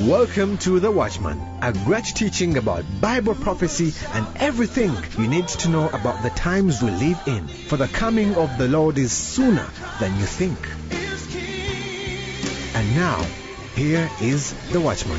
Welcome to The Watchman, a great teaching about Bible prophecy and everything you need to know about the times we live in. For the coming of the Lord is sooner than you think. And now, here is The Watchman.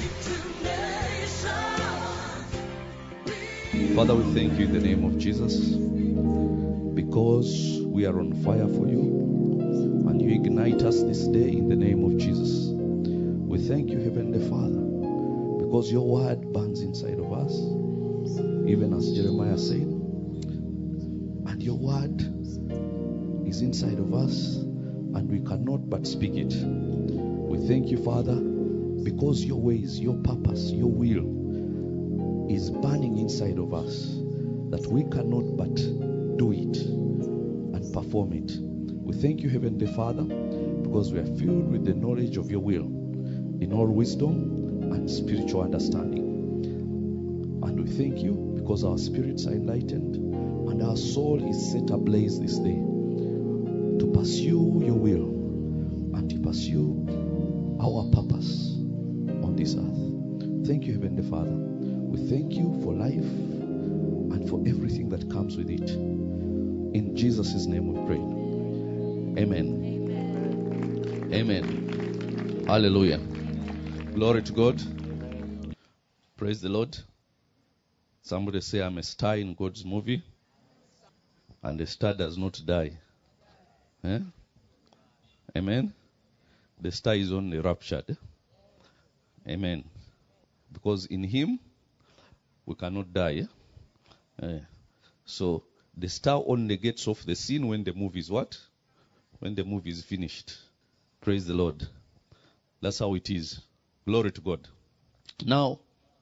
Father, we thank you in the name of Jesus because we are on fire for you and you ignite us this day in the name of Jesus. We thank you, Heavenly Father, because your word burns inside of us, even as Jeremiah said, and your word is inside of us and we cannot but speak it. We thank you, Father, because your ways, your purpose, your will is burning inside of us, that we cannot but do it and perform it. We thank you, Heavenly Father, because we are filled with the knowledge of your will in all wisdom and spiritual understanding. And we thank you because our spirits are enlightened and our soul is set ablaze this day to pursue your will and to pursue our purpose on this earth. Thank you, Heavenly Father. We thank you for life and for everything that comes with it. In Jesus' name we pray. Amen. Amen. Hallelujah. Glory to God. Praise the Lord. Somebody say, I'm a star in God's movie. And the star does not die. Eh? Amen. The star is only raptured. Amen. Because in him, we cannot die. So the star only gets off the scene when the movie is what? When the movie is finished. Praise the Lord. That's how it is. Glory to God. Now,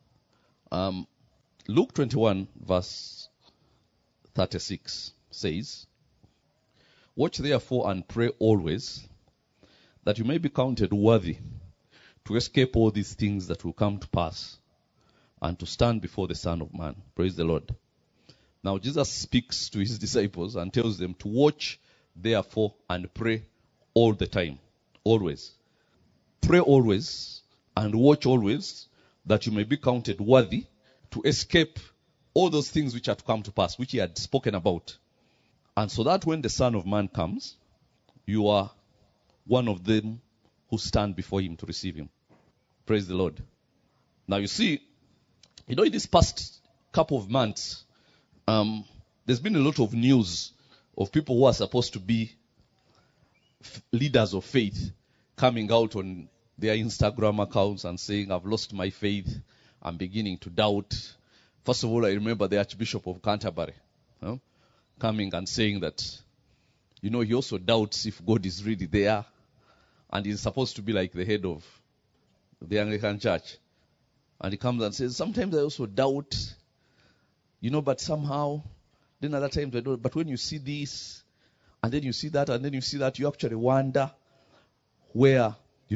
Luke 21 verse 36 says, watch therefore and pray always, that you may be counted worthy to escape all these things that will come to pass and to stand before the Son of Man. Praise the Lord. Now Jesus speaks to his disciples and tells them to watch therefore and pray all the time. Always. Pray always and watch always, that you may be counted worthy to escape all those things which are to come to pass, which he had spoken about. And so that when the Son of Man comes, you are one of them who stand before him to receive him. Praise the Lord. Now you see, in this past couple of months, there's been a lot of news of people who are supposed to be leaders of faith coming out on their Instagram accounts and saying, I've lost my faith, I'm beginning to doubt. First of all, I remember the Archbishop of Canterbury coming and saying that, he also doubts if God is really there, and he's supposed to be like the head of the Anglican Church. And he comes and says, sometimes I also doubt, but somehow, then other times I don't. But when you see this, and then you see that, and then you see that, you actually wonder where,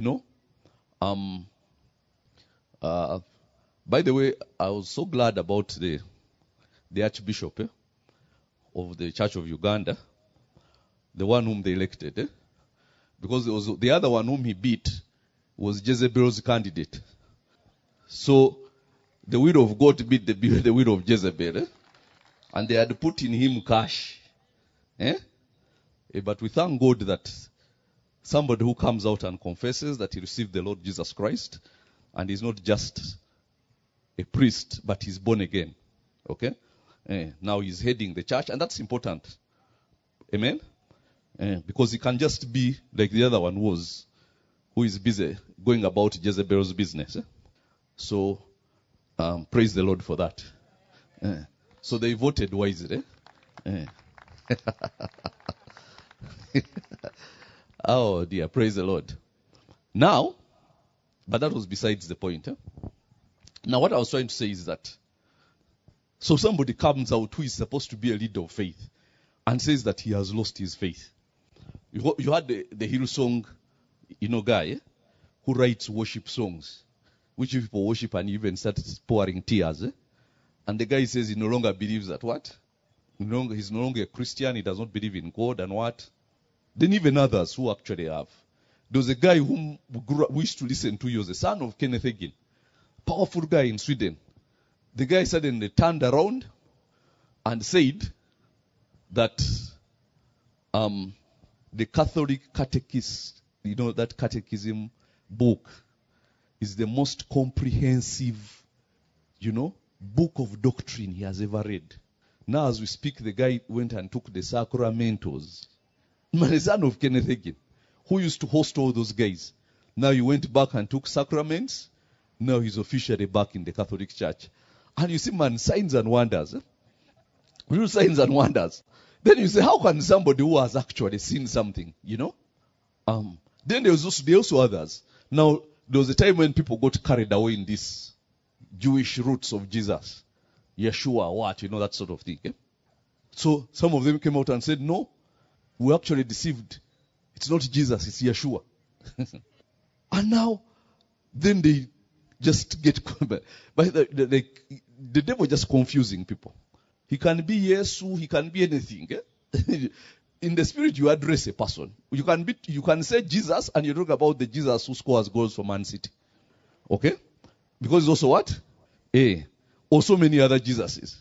by the way, I was so glad about the Archbishop of the Church of Uganda, the one whom they elected, because the other one whom he beat was Jezebel's candidate. So the widow of God beat the widow of Jezebel, and they had put in him cash. But we thank God that somebody who comes out and confesses that he received the Lord Jesus Christ and is not just a priest, but he's born again. Okay? Now he's heading the church, and that's important. Amen? Because he can just be like the other one was, who is busy going about Jezebel's business. So, praise the Lord for that. So they voted wisely. Oh dear, praise the Lord. Now, but that was besides the point. Now what I was trying to say is that, so somebody comes out who is supposed to be a leader of faith and says that he has lost his faith. You had the Hillsong, guy who writes worship songs, which people worship and even start pouring tears. And the guy says he no longer believes that what? He's no longer a Christian, he does not believe in God and what? Then even others who actually have. There was a guy whom we used to listen to. He was the son of Kenneth Hagin. Powerful guy in Sweden. The guy suddenly turned around and said that the Catholic Catechism, that catechism book, is the most comprehensive, book of doctrine he has ever read. Now as we speak, the guy went and took the sacramentals. The son of Kenneth Hagin, who used to host all those guys. Now he went back and took sacraments. Now he's officially back in the Catholic Church. And you see, man, signs and wonders. Real signs and wonders. Then you say, how can somebody who has actually seen something, Then there also others. Now, there was a time when people got carried away in these Jewish roots of Jesus. Yeshua, that sort of thing. Eh? So some of them came out and said, no, we actually deceived. It's not Jesus, it's Yeshua. And now, then they just get, but the devil just confusing people. He can be Yesu, he can be anything. Eh? In the spirit, you address a person. You can say Jesus, and you talk about the Jesus who scores goals for Man City. Okay? Because it's also what? Also many other Jesuses.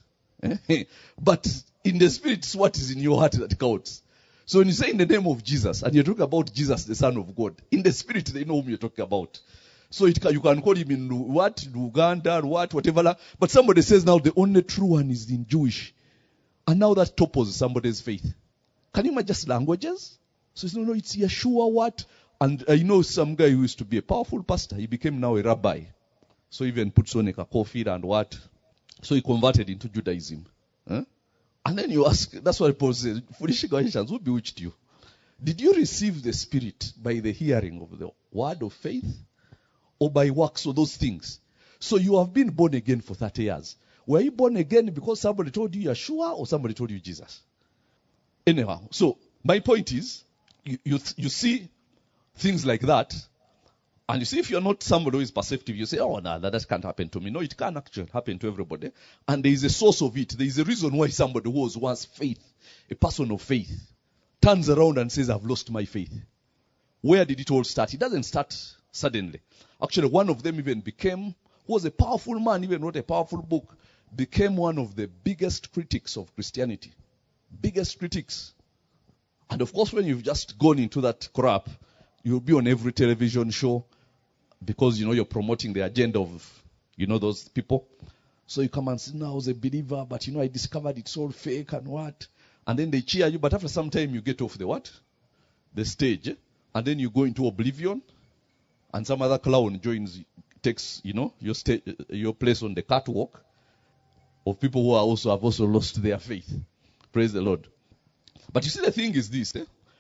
But in the spirit, it's what is in your heart that counts. So when you say in the name of Jesus, and you talk about Jesus, the Son of God, in the spirit, they know whom you're talking about. So you can call him in Uganda, whatever. But somebody says now the only true one is in Jewish. And now that topples somebody's faith. Can you imagine just languages? So no, it's Yeshua what? And I know some guy who used to be a powerful pastor. He became now a rabbi. So even puts on a coffee and what? So he converted into Judaism. Huh? And then you ask, that's what Paul says, foolish Galatians, who bewitched you? Did you receive the Spirit by the hearing of the word of faith? Or by works or those things? So you have been born again for 30 years. Were you born again because somebody told you Yeshua or somebody told you Jesus? Anyhow, so my point is, you see things like that, and you see if you're not somebody who is perceptive, you say, oh, no, that can't happen to me. No, it can actually happen to everybody. And there is a source of it. There is a reason why somebody who was once faith, a person of faith, turns around and says, I've lost my faith. Where did it all start? It doesn't start suddenly. Actually, one of them even who was a powerful man, even wrote a powerful book, became one of the biggest critics of Christianity. Biggest critics. And of course, when you've just gone into that crap, you'll be on every television show because, you're promoting the agenda of, those people. So you come and say, no, I was a believer, but, I discovered it's all fake and what. And then they cheer you, but after some time you get off the what? The stage. And then you go into oblivion. And some other clown takes, your place on the catwalk of people who have also lost their faith. Praise the Lord. But you see, the thing is this.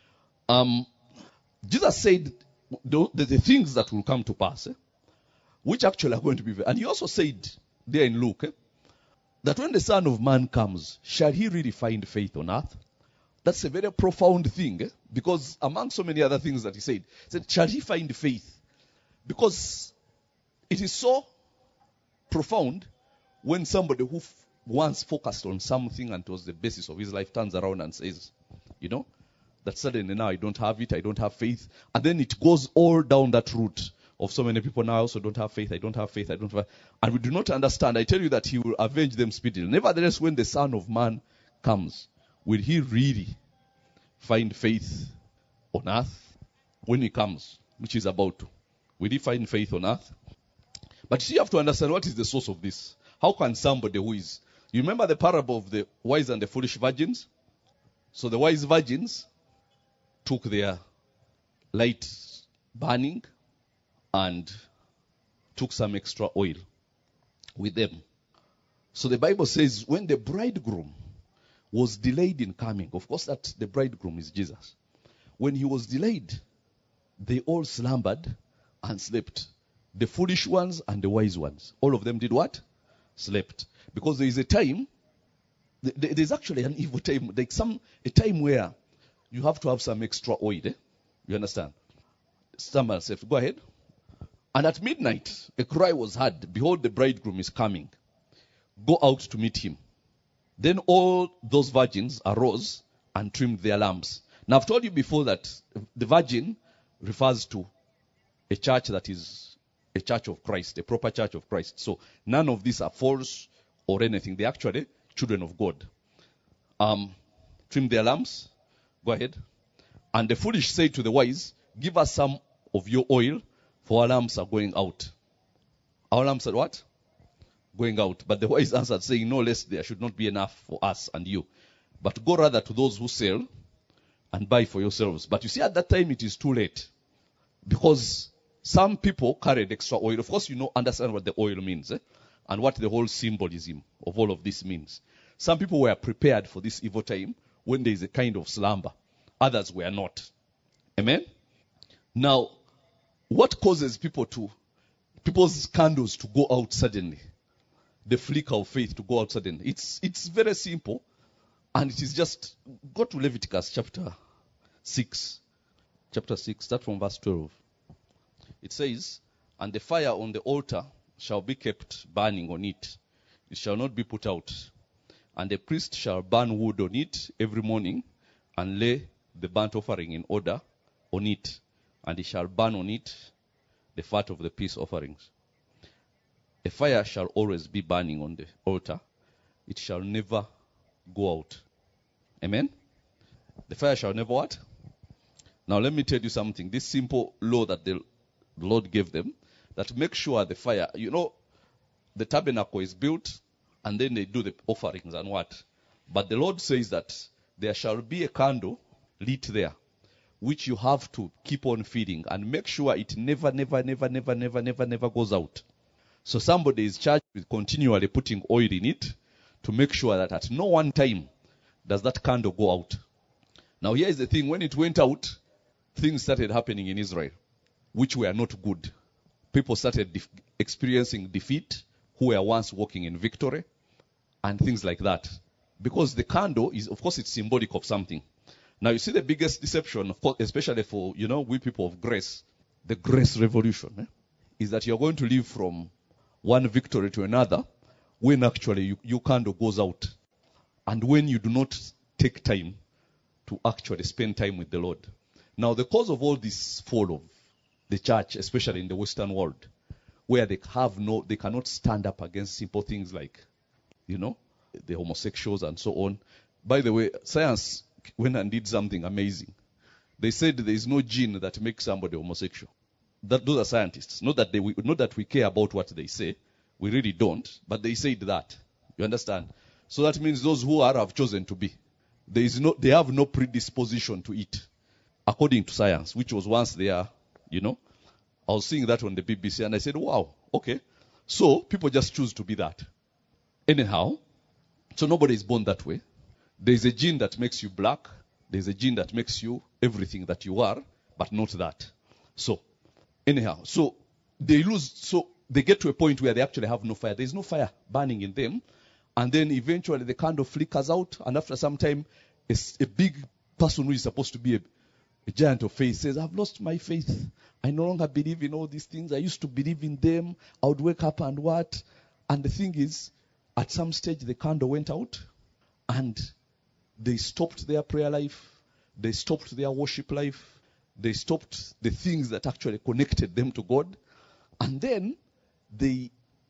Jesus said the things that will come to pass, which actually are going to be. And he also said there in Luke, that when the Son of Man comes, shall he really find faith on earth? That's a very profound thing, because among so many other things that he said, shall he find faith? Because it is so profound when somebody who once focused on something and it was the basis of his life turns around and says, that suddenly now I don't have it, I don't have faith. And then it goes all down that route of so many people now I also don't have faith, I don't have faith, I don't have. And we do not understand. I tell you that he will avenge them speedily. Nevertheless, when the Son of Man comes, will he really find faith on earth when he comes, which is about to? Will he find faith on earth? But you have to understand what is the source of this. How can somebody who is... You remember the parable of the wise and the foolish virgins? So the wise virgins took their light burning and took some extra oil with them. So the Bible says when the bridegroom was delayed in coming, of course that the bridegroom is Jesus. When he was delayed, they all slumbered and slept. The foolish ones and the wise ones. All of them did what? Slept. Because there is a time, there's actually an evil time, like a time where you have to have some extra oil. You understand? Somebody said, go ahead. And at midnight, a cry was heard, behold, the bridegroom is coming. Go out to meet him. Then all those virgins arose and trimmed their lamps. Now I've told you before that the virgin refers to a church that is a church of Christ, a proper church of Christ. So none of these are false or anything. They're actually children of God. Trim their lamps. Go ahead. And the foolish say to the wise, give us some of your oil, for our lamps are going out. Our lamps are what? Going out. But the wise answered, saying, no, less there should not be enough for us and you. But go rather to those who sell and buy for yourselves. But you see, at that time it is too late. Because some people carried extra oil. Of course, understand what the oil means, and what the whole symbolism of all of this means. Some people were prepared for this evil time when there is a kind of slumber. Others were not. Amen? Now, what causes people's candles to go out suddenly? The flicker of faith to go out suddenly. It's very simple. And it is just, go to Leviticus chapter 6. Chapter 6, start from verse 12. It says, and the fire on the altar shall be kept burning on it. It shall not be put out. And the priest shall burn wood on it every morning, and lay the burnt offering in order on it. And he shall burn on it the fat of the peace offerings. A fire shall always be burning on the altar. It shall never go out. Amen? The fire shall never what? Now let me tell you something. This simple law that the Lord gave them, that make sure the fire, the tabernacle is built, and then they do the offerings and what. But the Lord says that there shall be a candle lit there, which you have to keep on feeding, and make sure it never goes out. So somebody is charged with continually putting oil in it to make sure that at no one time does that candle go out. Now here is the thing. When it went out, things started happening in Israel, which were not good. People started experiencing defeat, who were once walking in victory, and things like that. Because the candle is, of course, it's symbolic of something. Now you see the biggest deception, of course, especially for, we people of grace, the grace revolution, is that you're going to live from one victory to another, when actually your candle goes out. And when you do not take time to actually spend time with the Lord. Now the cause of all this fall of the church, especially in the Western world, where they cannot stand up against simple things like, the homosexuals and so on. By the way, science went and did something amazing. They said there is no gene that makes somebody homosexual. Those are scientists. Not that we care about what they say. We really don't. But they said that. You understand? So that means those who have chosen to be. They have no predisposition to it, according to science, which was once there, I was seeing that on the BBC and I said, wow, okay. So people just choose to be that. Anyhow, so nobody is born that way. There is a gene that makes you black. There is a gene that makes you everything that you are, but not that. So, anyhow, so they get to a point where they actually have no fire. There is no fire burning in them. And then eventually the candle flickers out, and after some time, a big person who is supposed to be a giant of faith says, I've lost my faith. I no longer believe in all these things. I used to believe in them. I would wake up and what? And the thing is, at some stage the candle went out, and they stopped their prayer life. They stopped their worship life. They stopped the things that actually connected them to God. And then they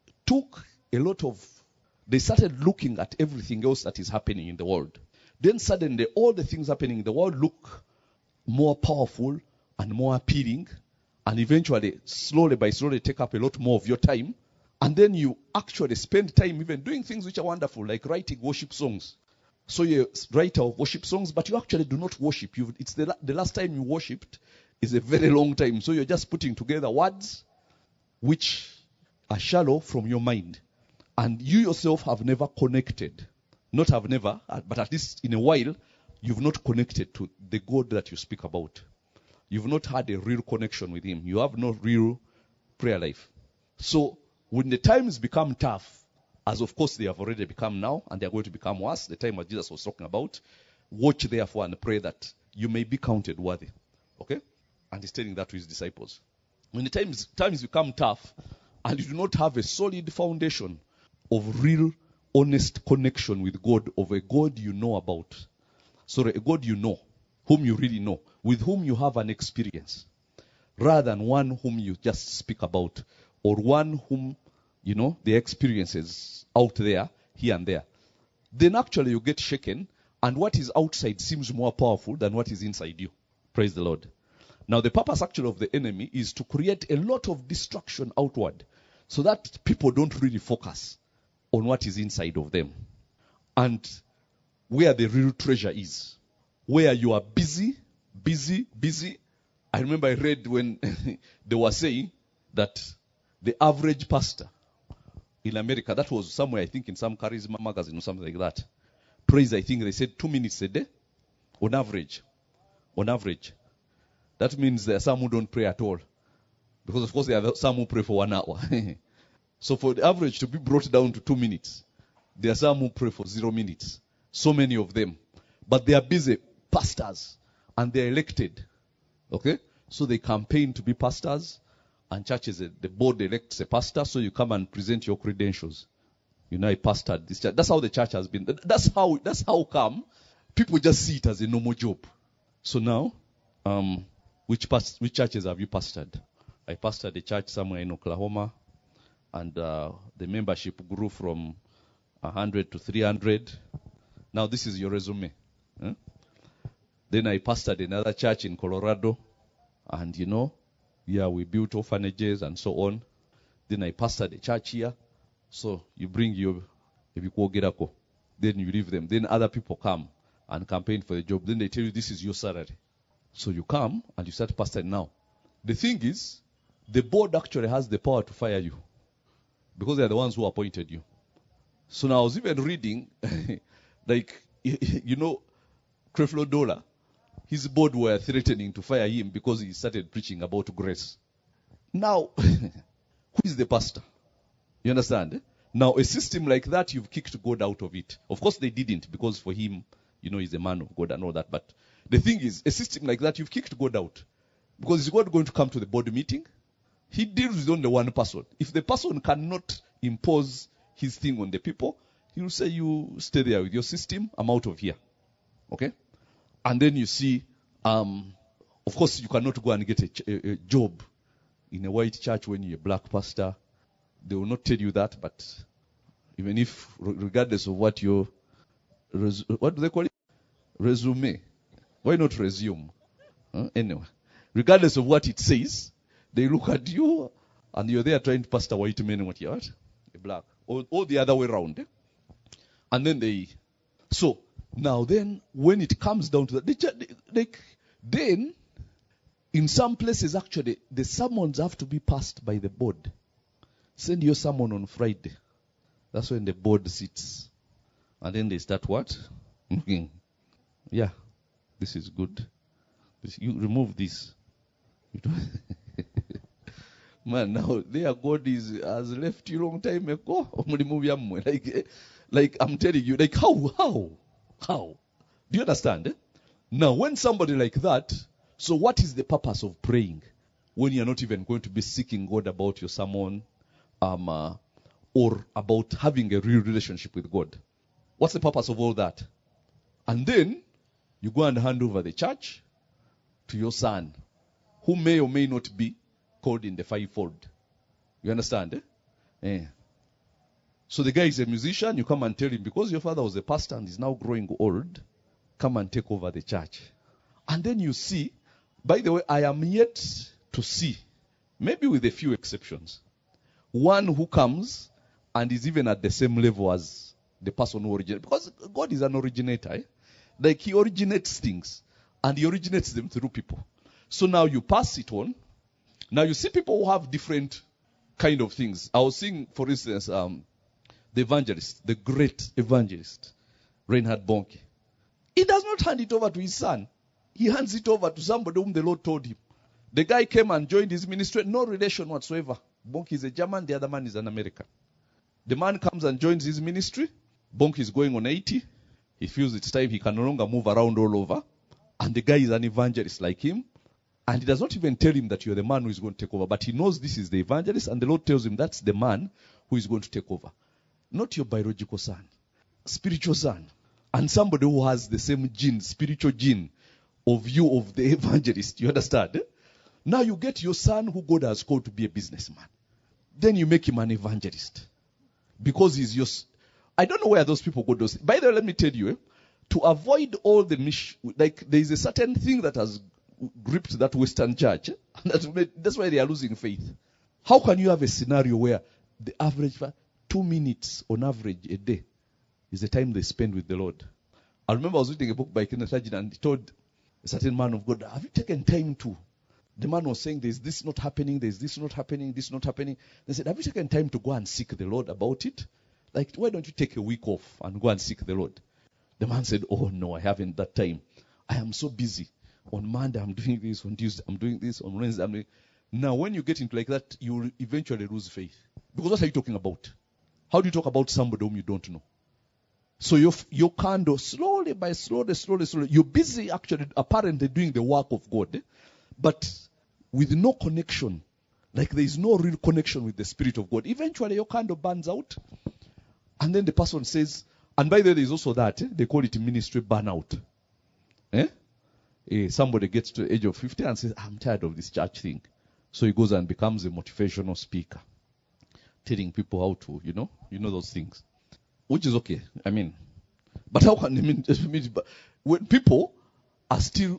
started looking at everything else that is happening in the world. Then suddenly all the things happening in the world look more powerful and more appealing, and eventually, slowly by slowly, take up a lot more of your time. And then you actually spend time even doing things which are wonderful, like writing worship songs. So you're a writer of worship songs, but you actually do not worship. It's the last time you worshipped is a very long time. So you're just putting together words which are shallow from your mind. And you yourself have never connected. Not have never, but at least in a while, you've not connected to the God that you speak about. You've not had a real connection with Him. You have no real prayer life. So when the times become tough, as of course they have already become now, and they are going to become worse, the time that Jesus was talking about, watch therefore and pray that you may be counted worthy. Okay? And He's telling that to His disciples. When the times become tough, and you do not have a solid foundation of real, honest connection with God, of a God you know about. Sorry, a God you know, whom you really know, with whom you have an experience, rather than one whom you just speak about, or one whom, the experiences out there, here and there, then actually you get shaken, and what is outside seems more powerful than what is inside you. Praise the Lord. Now the purpose actually of the enemy is to create a lot of distraction outward, so that people don't really focus on what is inside of them. And where the real treasure is. Where you are busy. I remember I read when they were saying that the average pastor in America, that was somewhere, I think in some charisma magazine or something like that. Praise, I think they said 2 minutes a day on average. On average. That means there are some who don't pray at all. Because of course there are some who pray for 1 hour. So for the average to be brought down to 2 minutes, there are some who pray for 0 minutes. So many of them. But they are busy pastors. And they are elected. Okay? So they campaign to be pastors. And churches, the board elects a pastor. So you come and present your credentials. I pastored this church. That's how the church has been. That's how come people just see it as a normal job. So now, which churches have you pastored? I pastored a church somewhere in Oklahoma. And the membership grew from 100 to 300. Now this is your resume. Huh? Then I pastored another church in Colorado. And we built orphanages and so on. Then I pastored a church here. So you bring your Ebikuogerako. Then you leave them. Then other people come and campaign for the job. Then they tell you this is your salary. So you come and you start pastoring now. The thing is, the board actually has the power to fire you. Because they are the ones who appointed you. So now I was even reading, Creflo Dollar, his board were threatening to fire him because he started preaching about grace. Now, who is the pastor? You understand? Now, a system like that, you've kicked God out of it. Of course they didn't, because for him, he's a man of God and all that. But the thing is, a system like that, you've kicked God out. Because is God going to come to the board meeting? He deals with only one person. If the person cannot impose his thing on the people, he will say, you stay there with your system, I'm out of here. Okay? And then you see, of course you cannot go and get a job in a white church when you're a black pastor. They will not tell you that, but even if, regardless of what your, what do they call it? Resume. Why not resume? Anyway, regardless of what it says, they look at you, and you're there trying to pastor white men, what? A black. Or the other way around. And then so, now then, when it comes down to that, then, in some places actually, the sermons have to be passed by the board. Send your sermon on Friday. That's when the board sits. And then they start what? Yeah, this is good. You remove this. Man, now their God has left you long time ago. Like I'm telling you, like how? Do you understand? Now, when somebody like that, so what is the purpose of praying when you're not even going to be seeking God about your sermon, or about having a real relationship with God? What's the purpose of all that? And then you go and hand over the church to your son, who may or may not be called in the fivefold. You understand? So the guy is a musician. You come and tell him, because your father was a pastor and is now growing old, come and take over the church. And then you see, by the way, I am yet to see, maybe with a few exceptions, one who comes and is even at the same level as the person who originated. Because God is an originator. Like he originates things, and he originates them through people. So now you pass it on. Now you see people who have different kind of things. I was seeing, for instance, the evangelist, the great evangelist, Reinhard Bonnke. He does not hand it over to his son. He hands it over to somebody whom the Lord told him. The guy came and joined his ministry, no relation whatsoever. Bonnke is a German, the other man is an American. The man comes and joins his ministry. Bonnke is going on 80. He feels it's time, he can no longer move around all over. And the guy is an evangelist like him. And he does not even tell him that you're the man who is going to take over. But he knows this is the evangelist, and the Lord tells him that's the man who is going to take over. Not your biological son. Spiritual son. And somebody who has the same gene, spiritual gene, of you, of the evangelist. You understand? Now you get your son who God has called to be a businessman. then you make him an evangelist. Because he's your... I don't know where those people got those. By the way, let me tell you, to avoid all the like there is a certain thing that has gripped that Western church. That's why they are losing faith. How can you have a scenario where the average 2 minutes on average a day is the time they spend with the Lord? I remember I was reading a book by Kenneth Hagin, and he told a certain man of God, have you taken time to... The man was saying, there's this not happening, there's this not happening, this not happening. They said, have you taken time to go and seek the Lord about it? Like, why don't you take a week off and go and seek the Lord? The man said, oh no, I haven't that time. I am so busy. On Monday I'm doing this, on Tuesday I'm doing this, on Wednesday I'm doing... Now when you get into like that, you will eventually lose faith. Because what are you talking about? How do you talk about somebody whom you don't know? So your candle, slowly, you're busy actually apparently doing the work of God, but with no connection. Like there is no real connection with the Spirit of God. Eventually your candle burns out. And then the person says, and by the way, there is also that, they call it ministry burnout. Somebody gets to the age of 50 and says, I'm tired of this church thing. So he goes and becomes a motivational speaker, telling people how to, you know those things. Which is okay. I mean, but how can when people are still,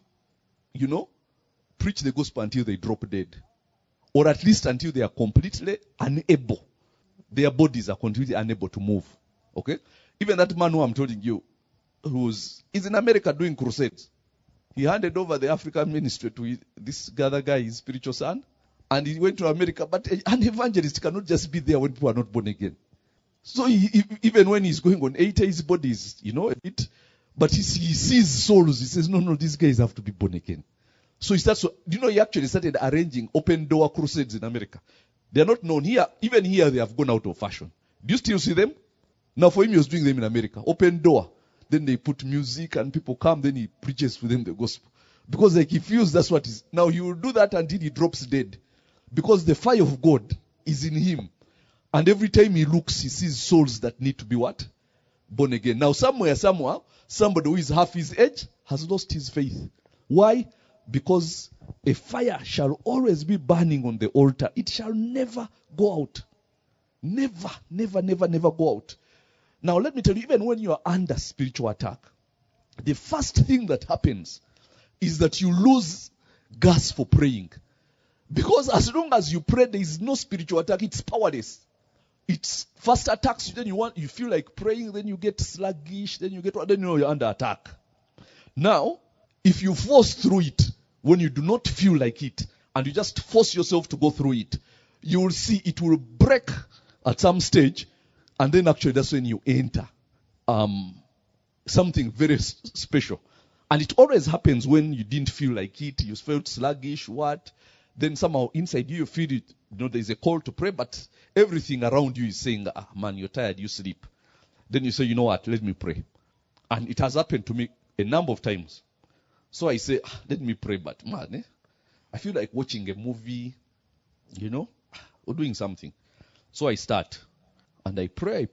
preach the gospel until they drop dead, or at least until they are completely unable, their bodies are completely unable to move. Okay, even that man who I'm telling you, is in America doing crusades. He handed over the African ministry to this other guy, his spiritual son, and he went to America. But an evangelist cannot just be there when people are not born again. So even when he's going on 80, his body is, a bit, but he sees souls. He says, no, these guys have to be born again. So he starts, he actually started arranging open door crusades in America. They are not known here. Even here, they have gone out of fashion. Do you still see them? Now for him, he was doing them in America. Open door. Then they put music and people come, then he preaches to them the gospel. Because he feels that's what is. Now he will do that until he drops dead. Because the fire of God is in him. And every time he looks, he sees souls that need to be what? Born again. Now somewhere, somebody who is half his age has lost his faith. Why? Because a fire shall always be burning on the altar. It shall never go out. Never go out. Now let me tell you, even when you are under spiritual attack, the first thing that happens is that you lose gas for praying. Because as long as you pray, there is no spiritual attack. It's powerless. It first attacks you, then you feel like praying, then you get sluggish, then you're under attack. Now, if you force through it, when you do not feel like it, and you just force yourself to go through it, you will see it will break at some stage, and then actually that's when you enter something very special. And it always happens when you didn't feel like it, you felt sluggish, then somehow inside you feel it, there's a call to pray, but everything around you is saying, man, you're tired, you sleep. Then you say, you know what, let me pray. And it has happened to me a number of times. So I say, let me pray, but man, I feel like watching a movie, or doing something. So I start, and I pray.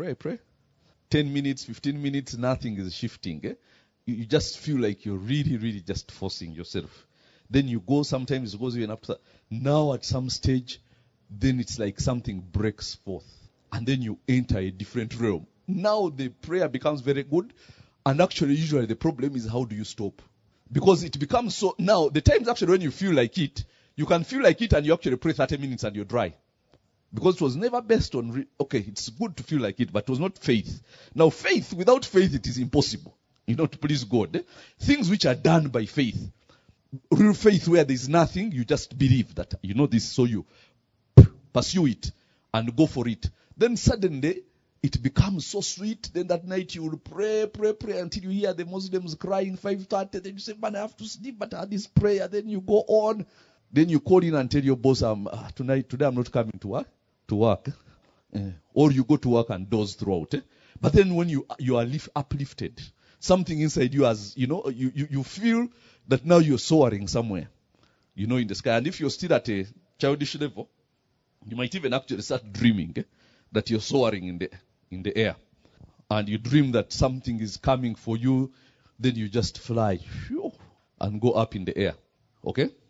10 minutes, 15 minutes, nothing is shifting. You just feel like you're really just forcing yourself. Then you go, sometimes it goes even up to that. Now at some stage, then it's like something breaks forth. And then you enter a different realm. Now the prayer becomes very good. And actually, usually the problem is how do you stop? Because it becomes so, now the times actually when you feel like it, you can feel like it and you actually pray 30 minutes and you're dry. Because it was never based on, it's good to feel like it, but it was not faith. Now faith, without faith it is impossible, to please God. Things which are done by faith. Real faith where there is nothing, you just believe that this, so you pursue it and go for it. Then suddenly it becomes so sweet. Then that night you will pray until you hear the Muslims crying 5:30. Then you say, man, I have to sleep, but I had this prayer. Then you go on. Then you call in and tell your boss, today I'm not coming to work. Or you go to work and doze throughout. But then when you are uplifted, something inside you has, you feel that now you're soaring somewhere, in the sky. And if you're still at a childish level, you might even actually start dreaming that you're soaring in the air. And you dream that something is coming for you, then you just fly and go up in the air. Okay?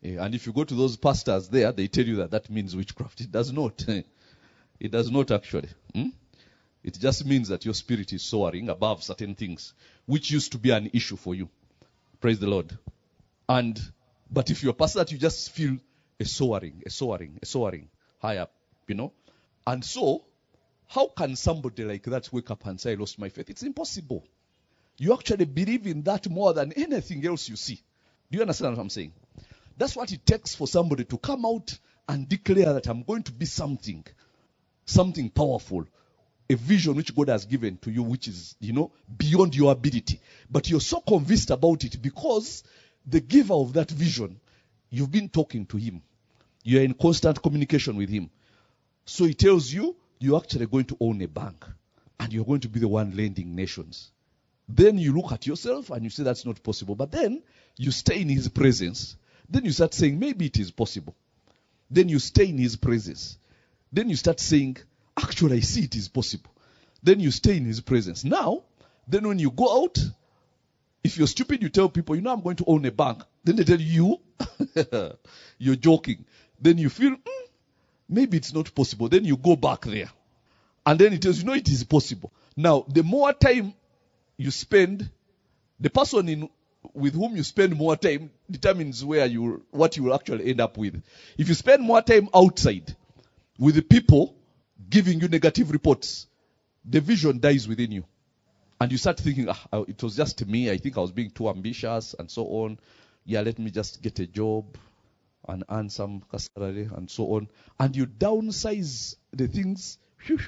And if you go to those pastors there, they tell you that means witchcraft. It does not. It does not actually. It just means that your spirit is soaring above certain things, which used to be an issue for you. Praise the Lord. But if you're a pastor, that you just feel a soaring high up, And so, how can somebody like that wake up and say, I lost my faith? It's impossible. You actually believe in that more than anything else you see. Do you understand what I'm saying? That's what it takes for somebody to come out and declare that I'm going to be something powerful, a vision which God has given to you, which is, beyond your ability. But you're so convinced about it because the giver of that vision, you've been talking to him. You're in constant communication with him. So he tells you, you're actually going to own a bank. And you're going to be the one lending nations. Then you look at yourself and you say that's not possible. But then you stay in his presence. Then you start saying maybe it is possible. Then you stay in his presence. Then you start saying, actually I see it is possible. Then you stay in his presence. Now, then when you go out, if you're stupid, you tell people, I'm going to own a bank. Then they tell you, you're joking. Then you feel, maybe it's not possible. Then you go back there. And then it tells you, it is possible. Now, the more time you spend, the person with whom you spend more time determines what you will actually end up with. If you spend more time outside with the people giving you negative reports, the vision dies within you. And you start thinking, it was just me. I think I was being too ambitious and so on. Yeah, let me just get a job and earn some salary and so on. And you downsize the things.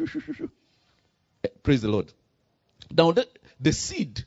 Praise the Lord. Now, a seed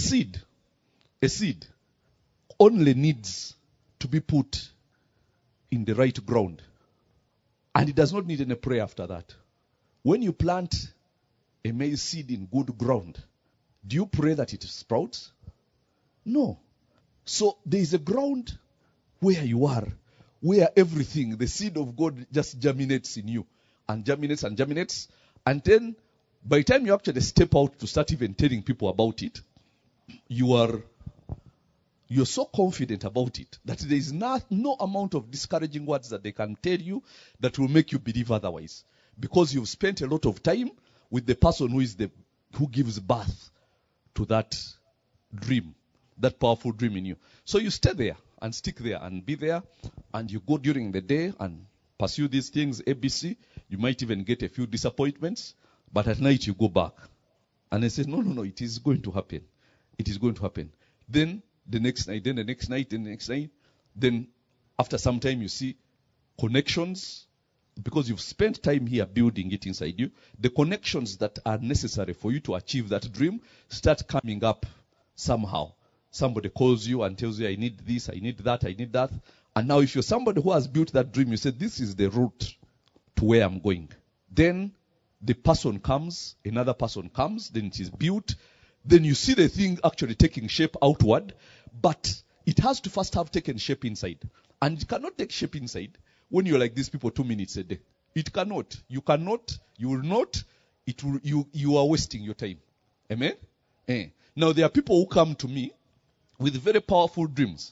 only needs to be put in the right ground. And it does not need any prayer after that. When you plant a maize seed in good ground, do you pray that it sprouts? No. So there is a ground where you are, where everything, the seed of God just germinates in you. And germinates and germinates. And then by the time you actually step out to start even telling people about it, you're so confident about it that there is no amount of discouraging words that they can tell you that will make you believe otherwise. Because you've spent a lot of time with the person who gives birth to that dream, that powerful dream in you. So you stay there and stick there and be there, and you go during the day and pursue these things, ABC. You might even get a few disappointments, but at night you go back. And I say, no, it is going to happen. It is going to happen. Then the next night, then the next night, then the next night. Then after some time you see connections, because you've spent time here building it inside you. The connections that are necessary for you to achieve that dream start coming up somehow. Somebody calls you and tells you, I need this, I need that, I need that. And now if you're somebody who has built that dream, you say, this is the route to where I'm going. Then the person comes, another person comes, then it is built. Then you see the thing actually taking shape outward, but it has to first have taken shape inside. And it cannot take shape inside when you're like these people 2 minutes a day. It cannot. You cannot. You will not. It will. You are wasting your time. Amen? Now there are people who come to me with very powerful dreams.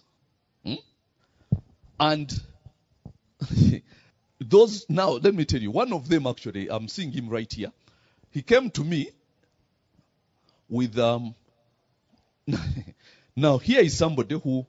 And those, now let me tell you, one of them actually, I'm seeing him right here. He came to me with now here is somebody who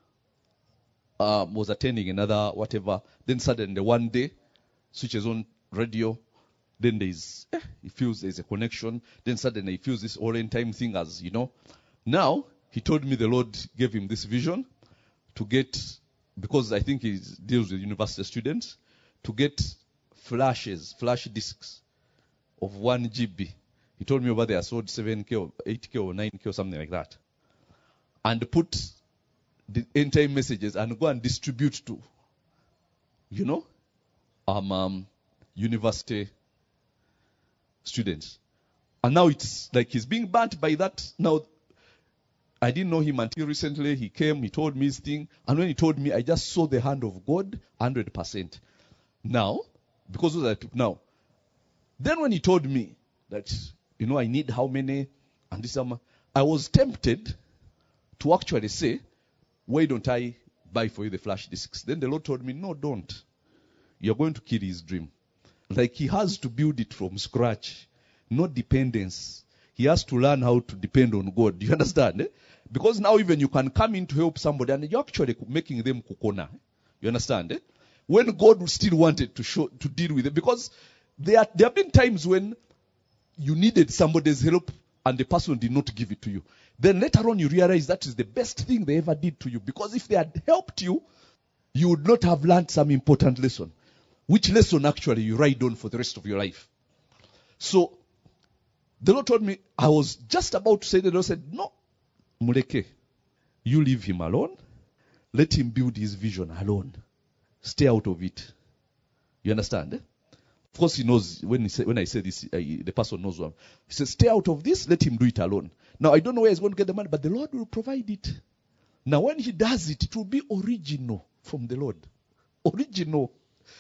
was attending another whatever. Then suddenly one day switches on radio. Then he feels there's a connection. Then suddenly he feels this all end time thing as Now he told me the Lord gave him this vision to get, because I think he deals with university students, to get flash discs of 1 GB. He told me over there, sold 7K or 8K or 9K or something like that. And put the end time messages and go and distribute to, university students. And now it's like he's being burnt by that. Now, I didn't know him until recently. He came, he told me his thing. And when he told me, I just saw the hand of God 100%. Now, because of that, now, then when he told me that, I need how many, and this, I was tempted to actually say, why don't I buy for you the flash discs. Then the Lord told me, no, don't. You're going to kill his dream. Like he has to build it from scratch. No dependence. He has to learn how to depend on God. Do you understand? Because now even you can come in to help somebody and you're actually making them kukona. You understand? When God still wanted to deal with it. Because there have been times when you needed somebody's help and the person did not give it to you. Then later on you realize that is the best thing they ever did to you. Because if they had helped you, you would not have learned some important lesson. Which lesson actually you ride on for the rest of your life. So, the Lord told me, I was just about to say, the Lord said, no, Muleke, you leave him alone. Let him build his vision alone. Stay out of it. You understand? Of course he knows, when I say this, the person knows what. He says, stay out of this, let him do it alone. Now I don't know where he's going to get the money, but the Lord will provide it. Now when he does it, it will be original from the Lord. Original.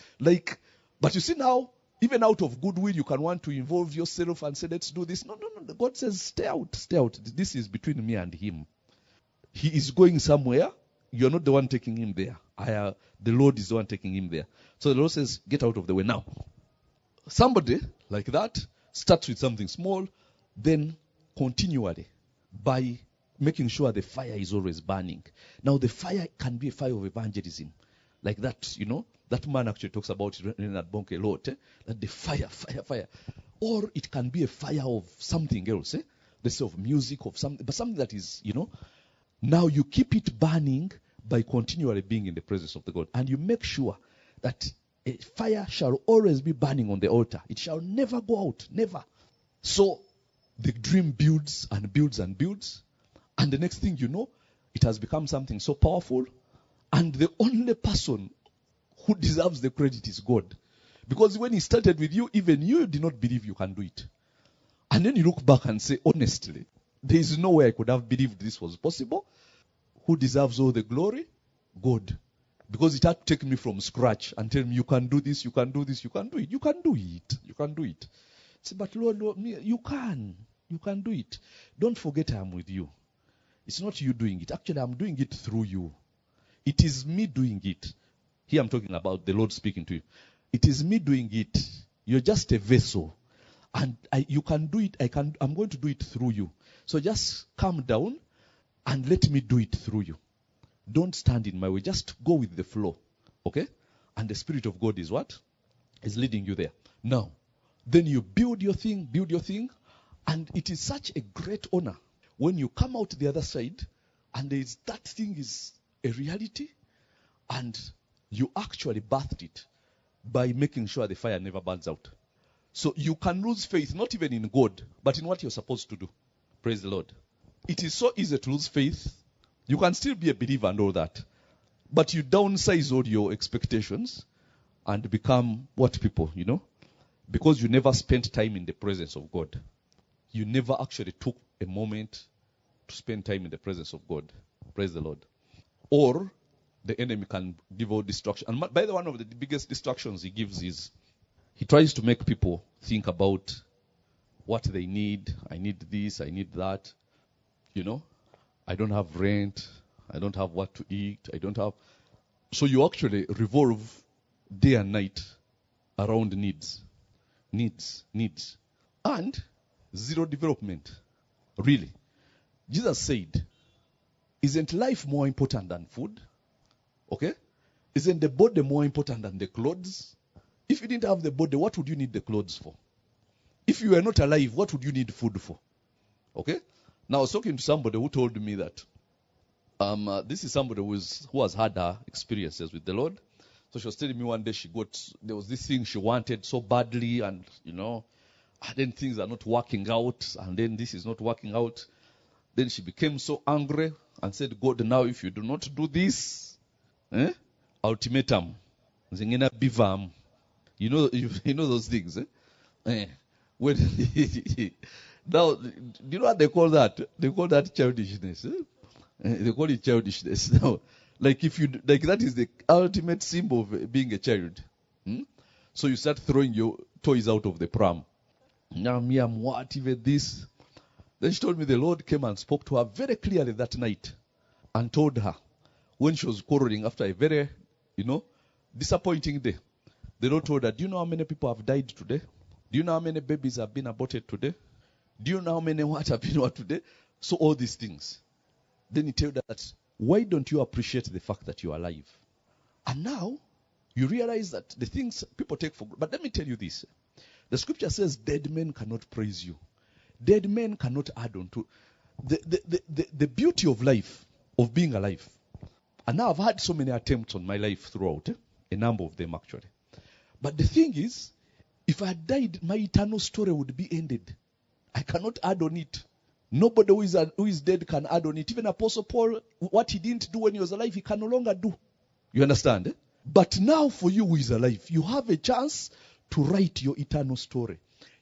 But you see now, even out of goodwill, you can want to involve yourself and say, let's do this. No. God says, stay out. This is between me and him. He is going somewhere. You're not the one taking him there. The Lord is the one taking him there. So the Lord says, get out of the way now. Somebody like that starts with something small, then continually by making sure the fire is always burning. Now the fire can be a fire of evangelism. Like that, that man actually talks about it in that Bonke a lot, that the fire. Or it can be a fire of something else, let's say of music, of something, but something that is, now you keep it burning by continually being in the presence of the God. And you make sure that a fire shall always be burning on the altar. It shall never go out, never. So the dream builds and builds and builds. And the next thing you know, it has become something so powerful. And the only person who deserves the credit is God. Because when he started with you, even you did not believe you can do it. And then you look back and say, honestly, there is no way I could have believed this was possible. Who deserves all the glory? God. Because it had to take me from scratch and tell me, you can do this, you can do this, you can do it. You can do it. You can do it. Say, but Lord, you can. You can do it. Don't forget I am with you. It's not you doing it. Actually, I'm doing it through you. It is me doing it. Here I'm talking about the Lord speaking to you. It is me doing it. You're just a vessel. And you can do it. I'm going to do it through you. So just calm down and let me do it through you. Don't stand in my way. Just go with the flow. Okay? And the Spirit of God is what? Is leading you there. Now, then you build your thing. And it is such a great honor when you come out the other side and that thing is a reality, and you actually birthed it by making sure the fire never burns out. So you can lose faith, not even in God, but in what you're supposed to do. Praise the Lord. It is so easy to lose faith. You can still be a believer and all that, but you downsize all your expectations and become what people, because you never spent time in the presence of God. You never actually took a moment to spend time in the presence of God. Praise the Lord. Or the enemy can give all distraction. And by the way, one of the biggest distractions he gives is he tries to make people think about what they need. I need this, I need that. I don't have rent. I don't have what to eat. So you actually revolve day and night around needs. And zero development. Really. Jesus said, isn't life more important than food? Okay? Isn't the body more important than the clothes? If you didn't have the body, what would you need the clothes for? If you were not alive, what would you need food for? Okay? Now I was talking to somebody who told me that this is somebody who has had her experiences with the Lord. So she was telling me one day there was this thing she wanted so badly, and and then things are not working out, and then this is not working out. Then she became so angry and said, God, now if you do not do this, ultimatum, zingina bivam. You know those things, When now, do you know what they call that? They call that childishness. They call it childishness. Now, that is the ultimate symbol of being a child. So you start throwing your toys out of the pram. Now me, I'm what, even this. Then she told me the Lord came and spoke to her very clearly that night and told her, when she was quarreling after a very, disappointing day. The Lord told her, do you know how many people have died today? Do you know how many babies have been aborted today? Do you know how many what have been what today? So all these things. Then he told her that, why don't you appreciate the fact that you are alive? And now, you realize that the things people take for granted. But let me tell you this. The scripture says dead men cannot praise you. Dead men cannot add on to the beauty of life, of being alive. And now I've had so many attempts on my life throughout, a number of them actually. But the thing is, if I had died, my eternal story would be ended. I cannot add on it. Nobody who is dead can add on it. Even Apostle Paul, what he didn't do when he was alive, he can no longer do. You understand? Eh? But now for you who is alive, you have a chance to write your eternal story.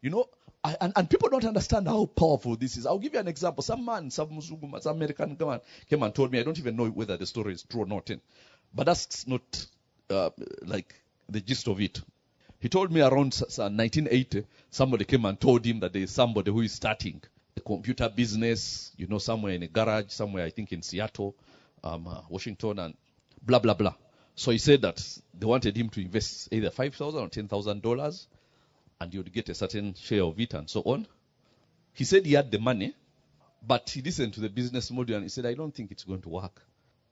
And people don't understand how powerful this is. I'll give you an example. Some American man came and told me, I don't even know whether the story is true or not. But that's not like the gist of it. He told me around 1980, somebody came and told him that there is somebody who is starting a computer business, somewhere in a garage, somewhere I think in Seattle, Washington, and blah, blah, blah. So he said that they wanted him to invest either $5,000 or $10,000 and you would get a certain share of it and so on. He said he had the money, but he listened to the business model and he said, I don't think it's going to work.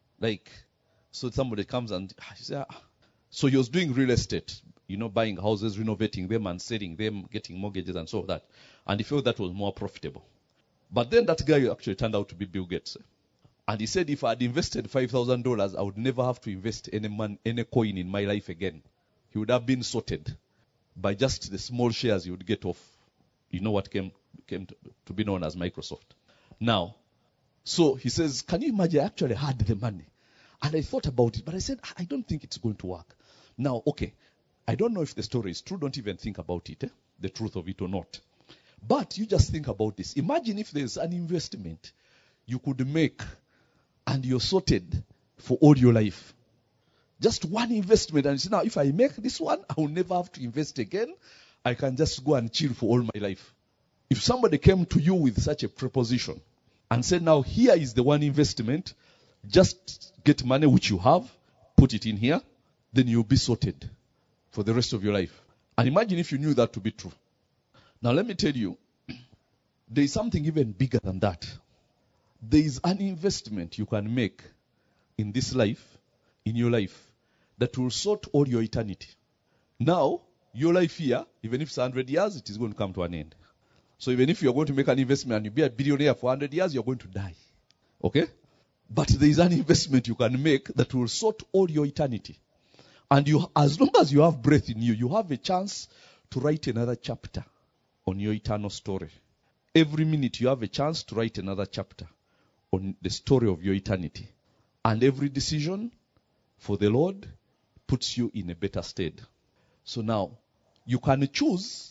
So somebody comes and he said, so he was doing real estate, buying houses, renovating them and selling them, getting mortgages and so that. And he felt that was more profitable. But then that guy actually turned out to be Bill Gates. And he said, if I had invested $5,000, I would never have to invest any coin in my life again. He would have been sorted by just the small shares he would get off, what came to be known as Microsoft. Now, so he says, can you imagine, I actually had the money. And I thought about it, but I said, I don't think it's going to work. Now, okay, I don't know if the story is true. Don't even think about it, the truth of it or not. But you just think about this. Imagine if there's an investment you could make and you're sorted for all your life. Just one investment. And you say, now, if I make this one, I will never have to invest again. I can just go and chill for all my life. If somebody came to you with such a proposition and said, now, here is the one investment, just get money which you have, put it in here, then you'll be sorted for the rest of your life. And imagine if you knew that to be true. Now, let me tell you, there is something even bigger than that. There is an investment you can make in this life, in your life, that will sort all your eternity. Now, your life here, even if it's 100 years, it is going to come to an end. So even if you're going to make an investment and you be a billionaire for 100 years, you're going to die. Okay? But there is an investment you can make that will sort all your eternity. And as long as you have breath in you, you have a chance to write another chapter on your eternal story. Every minute you have a chance to write another chapter on the story of your eternity. And every decision for the Lord puts you in a better state. So now, you can choose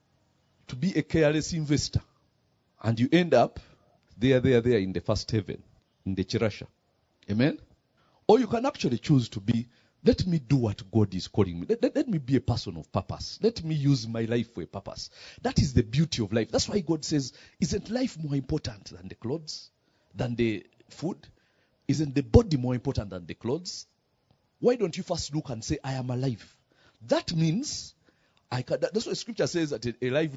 to be a careless investor. And you end up there in the first heaven, in the Chirasha. Amen? Or you can actually choose to be, let me do what God is calling me. Let me be a person of purpose. Let me use my life for a purpose. That is the beauty of life. That's why God says, isn't life more important than the clothes? Than the food? Isn't the body more important than the clothes? Why don't you first look and say, I am alive? That means, that's why scripture says that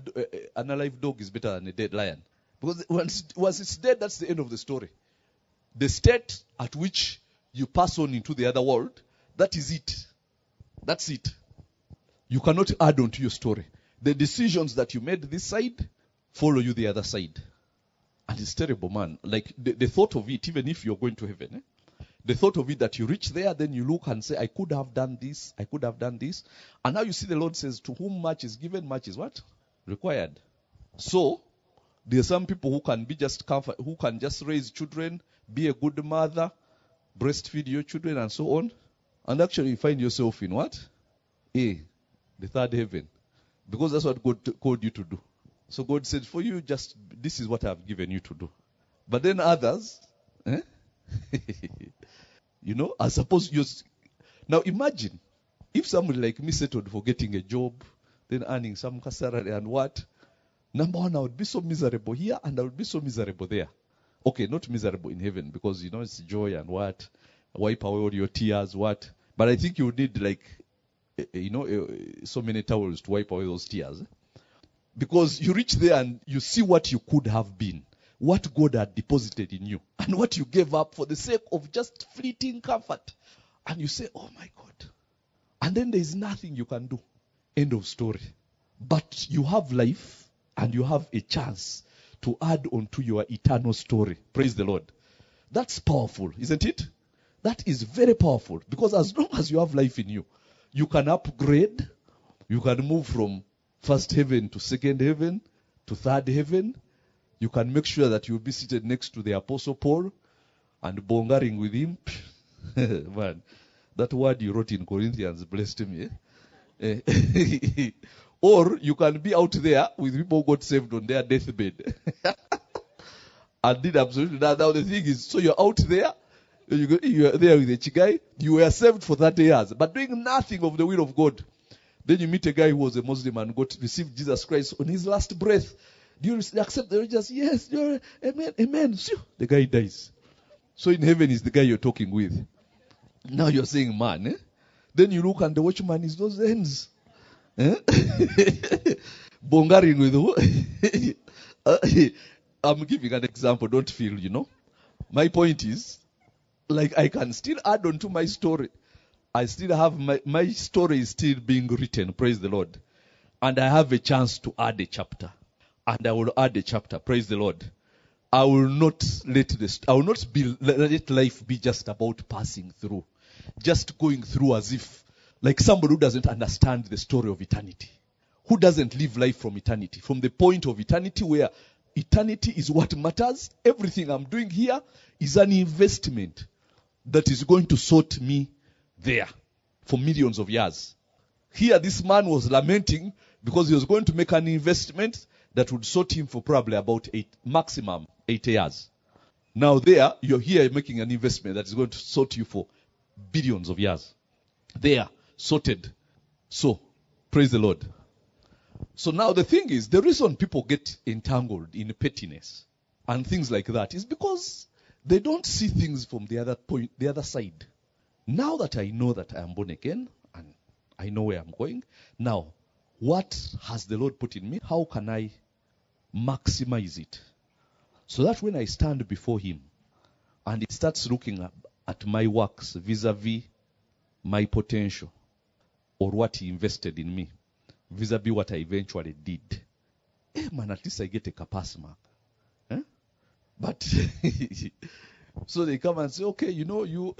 an alive dog is better than a dead lion. Because once it's dead, that's the end of the story. The state at which you pass on into the other world, that is it. That's it. You cannot add on to your story. The decisions that you made this side follow you the other side. And it's terrible, man. Like the thought of it, even if you're going to heaven, the thought of it that you reach there, then you look and say, I could have done this, I could have done this. And now you see the Lord says, to whom much is given, much is what? Required. So, there are some people who can be just comfort, who can just raise children, be a good mother, breastfeed your children and so on. And actually you find yourself in what? The third heaven. Because that's what God called you to do. So God said, for you, just this is what I have given you to do. But then others, I suppose you. Now imagine if somebody like me settled for getting a job, then earning some salary and what? Number one, I would be so miserable here and I would be so miserable there. Okay, not miserable in heaven because it's joy and what? wipe away all your tears, what? But I think you need so many towels to wipe away those tears. Because you reach there and you see what you could have been, what God had deposited in you, and what you gave up for the sake of just fleeting comfort. And you say, oh my God. And then there is nothing you can do. End of story. But you have life and you have a chance to add on to your eternal story. Praise the Lord. That's powerful, isn't it? That is very powerful, because as long as you have life in you, you can upgrade, you can move from first heaven to second heaven to third heaven. You can make sure that you'll be seated next to the Apostle Paul and bongering with him. Man, that word you wrote in Corinthians blessed me. Or you can be out there with people who got saved on their deathbed. And did absolutely that. Now the thing is, so you're out there, you're there with a chigai, you were saved for 30 years, but doing nothing of the will of God. Then you meet a guy who was a Muslim and received Jesus Christ on his last breath. Do you accept the religious? Yes, amen, amen. The guy dies. So in heaven is the guy you're talking with. Now you're saying, man, eh? Then you look and the watchman is those ends. Eh? Bongaring with who? I'm giving an example, don't feel, My point is, I can still add on to my story. I still have my story is still being written, praise the Lord. And I have a chance to add a chapter. And I will add a chapter, praise the Lord. I will not let life be just about passing through. Just going through as if, like somebody who doesn't understand the story of eternity. Who doesn't live life from eternity. From the point of eternity where eternity is what matters. Everything I'm doing here is an investment that is going to sort me there for millions of years. Here this man was lamenting because he was going to make an investment that would sort him for probably about maximum 8 years. Now there, you're here making an investment that is going to sort you for billions of years. There, sorted. So, praise the Lord. So now the thing is, the reason people get entangled in pettiness and things like that is because they don't see things from the other side. Now that I know that I am born again and I know where I'm going, now what has the Lord put in me? How can I maximize it? So that when I stand before Him and He starts looking at my works vis-a-vis my potential or what He invested in me, vis-a-vis what I eventually did, man, at least I get a capass mark. Eh? But so they come and say, okay, you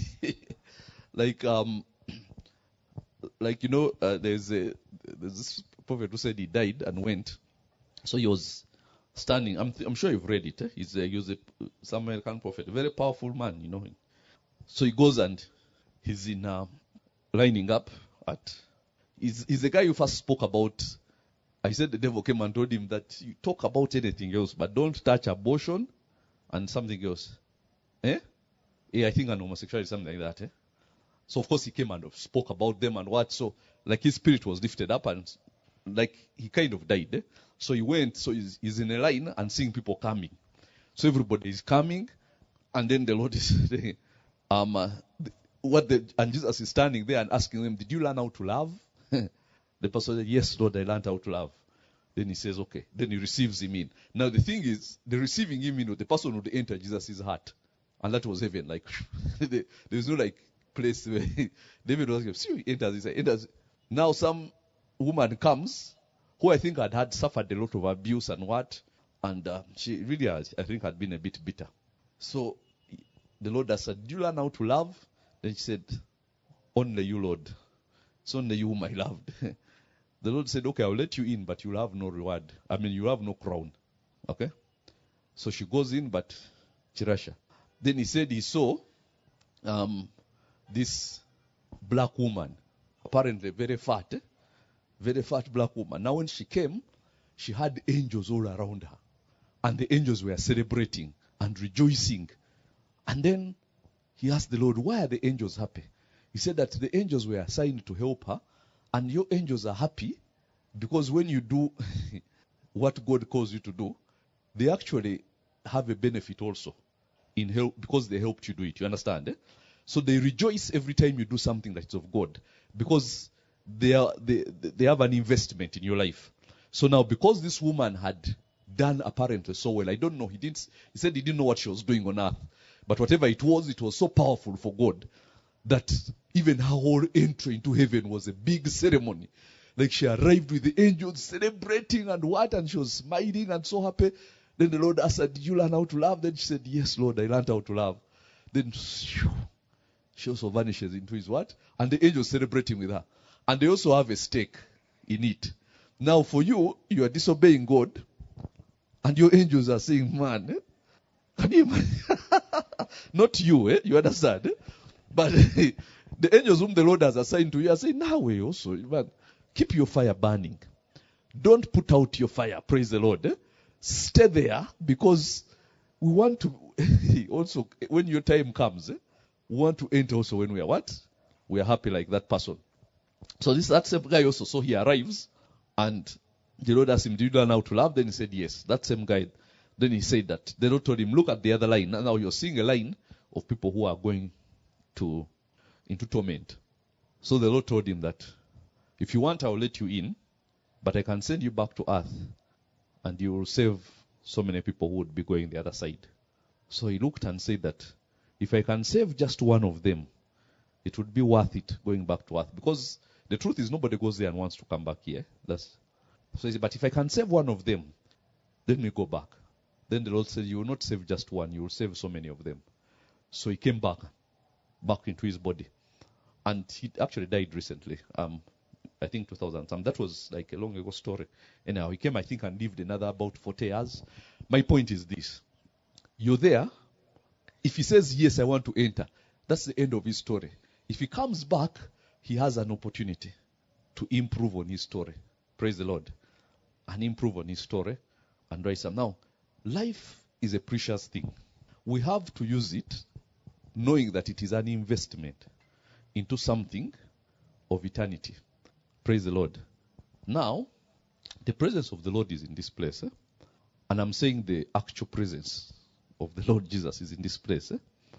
there's this prophet who said he died and went. So he was standing. I'm sure you've read it. Eh? He was some American prophet, a very powerful man, So he goes and he's in lining up at. He's the guy who first spoke about. I said the devil came and told him that you talk about anything else, but don't touch abortion and something else. Eh? Yeah, I think an homosexuality, something like that. Eh? So of course he came and spoke about them and what. So his spirit was lifted up and he kind of died. Eh? So he went. So he's in a line and seeing people coming. So everybody is coming, and then the Lord is saying, and Jesus is standing there and asking them, "Did you learn how to love?" The person said, "Yes, Lord, I learned how to love." Then he says, "Okay." Then he receives him in. Now the thing is, the receiving him in, the person would enter Jesus' heart, and that was heaven. There's no place where David was like, "See, he enters." Now some woman comes who I think had suffered a lot of abuse and what, and she really, I think, had been a bit bitter. So the Lord has said, "Do you learn how to love?" Then she said, "Only you, Lord. It's only you whom I loved." The Lord said, "Okay, I'll let you in, but you'll have no reward. You'll have no crown." Okay? So she goes in, but Chirasha. Then he said he saw this black woman, apparently very fat black woman. Now when she came, she had angels all around her. And the angels were celebrating and rejoicing. And then he asked the Lord, "Why are the angels happy?" He said that the angels were assigned to help her. And your angels are happy because when you do what God calls you to do, they actually have a benefit also in help because they helped you do it. You understand? Eh? So they rejoice every time you do something that is of God, because they have an investment in your life. So now, because this woman had done apparently so well, I don't know, he said he didn't know what she was doing on earth, but whatever it was so powerful for God that even her whole entry into heaven was a big ceremony. Like, she arrived with the angels celebrating and she was smiling and so happy. Then the Lord asked her, did you learn how to love? Then she said, yes, Lord, I learned how to love. Then she also vanishes into his what? And the angels celebrating with her. And they also have a stake in it. Now for you are disobeying God, and your angels are saying, man, can you imagine? Not you, you understand? But the angels whom the Lord has assigned to you are saying, now we also, man, keep your fire burning. Don't put out your fire, praise the Lord. Stay there, because we want to, also, when your time comes, we want to enter also when we are what? We are happy like that person. So that same guy also, so he arrives, and the Lord asked him, do you learn how to love? Then he said, yes. That same guy, then he said that. The Lord told him, look at the other line. Now you're seeing a line of people who are going into torment. So the Lord told him that, if you want, I'll let you in, but I can send you back to earth, and you will save so many people who would be going the other side. So he looked and said that, if I can save just one of them, it would be worth it going back to earth. Because the truth is, nobody goes there and wants to come back here. So he said, but if I can save one of them, let me go back. Then the Lord said, you will not save just one, you will save so many of them. So he came back into his body. And he actually died recently. I think 2000. That was like a long ago story. Anyhow, he came, I think, and lived another about 40 years. My point is this. You're there. If he says, yes, I want to enter, that's the end of his story. If he comes back, he has an opportunity to improve on his story. Praise the Lord. And improve on his story and rise up. Now, life is a precious thing. We have to use it knowing that it is an investment into something of eternity. Praise the Lord. Now, the presence of the Lord is in this place. And I'm saying the actual presence of the Lord Jesus is in this place.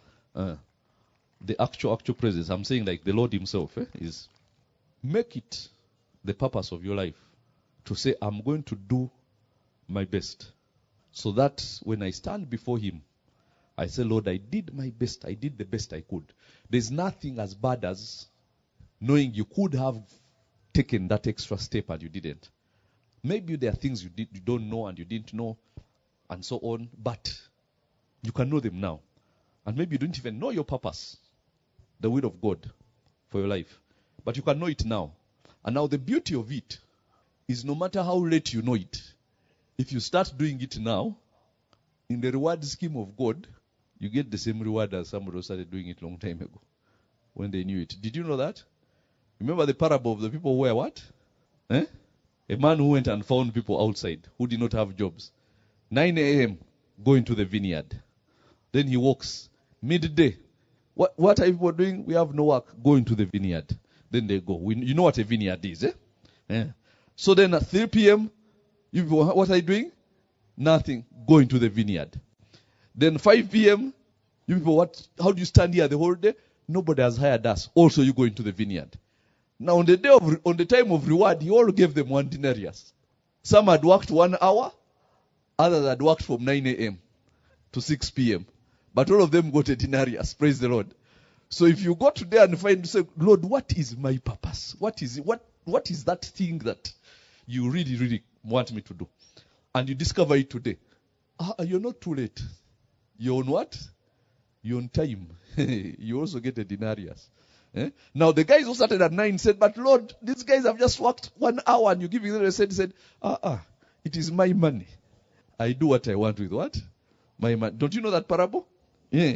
The actual presence, I'm saying like the Lord himself is, make it the purpose of your life to say, I'm going to do my best. So that when I stand before him, I say, Lord, I did my best. I did the best I could. There's nothing as bad as knowing you could have taken that extra step and you didn't. Maybe there are things you don't know and you didn't know and so on, but you can know them now. And maybe you don't even know your purpose, the will of God for your life. But you can know it now. And now the beauty of it is, no matter how late you know it, if you start doing it now, in the reward scheme of God, you get the same reward as somebody who started doing it long time ago, when they knew it. Did you know that? Remember the parable of the people who were what? A man who went and found people outside who did not have jobs. 9 a.m., go into the vineyard. Then he walks. Midday, what are people doing? We have no work. Go into the vineyard. Then they go. You know what a vineyard is, So then at 3 p.m., you people, what are you doing? Nothing. Go into the vineyard. Then 5 p.m., you people, how do you stand here the whole day? Nobody has hired us. Also, you go into the vineyard. Now, on the time of reward, he all gave them 1 denarius. Some had worked 1 hour. Others had worked from 9 a.m. to 6 p.m. But all of them got a denarius. Praise the Lord. So if you go today and say, Lord, what is my purpose? What is that thing that you really, really want me to do? And you discover it today. You're not too late. You're on what? You're on time. You also get a denarius. Now the guys who started at 9 said, but Lord, these guys have just worked 1 hour and you give them. He said, it is my money. I do what I want with what? My money. Don't you know that parable? Yeah.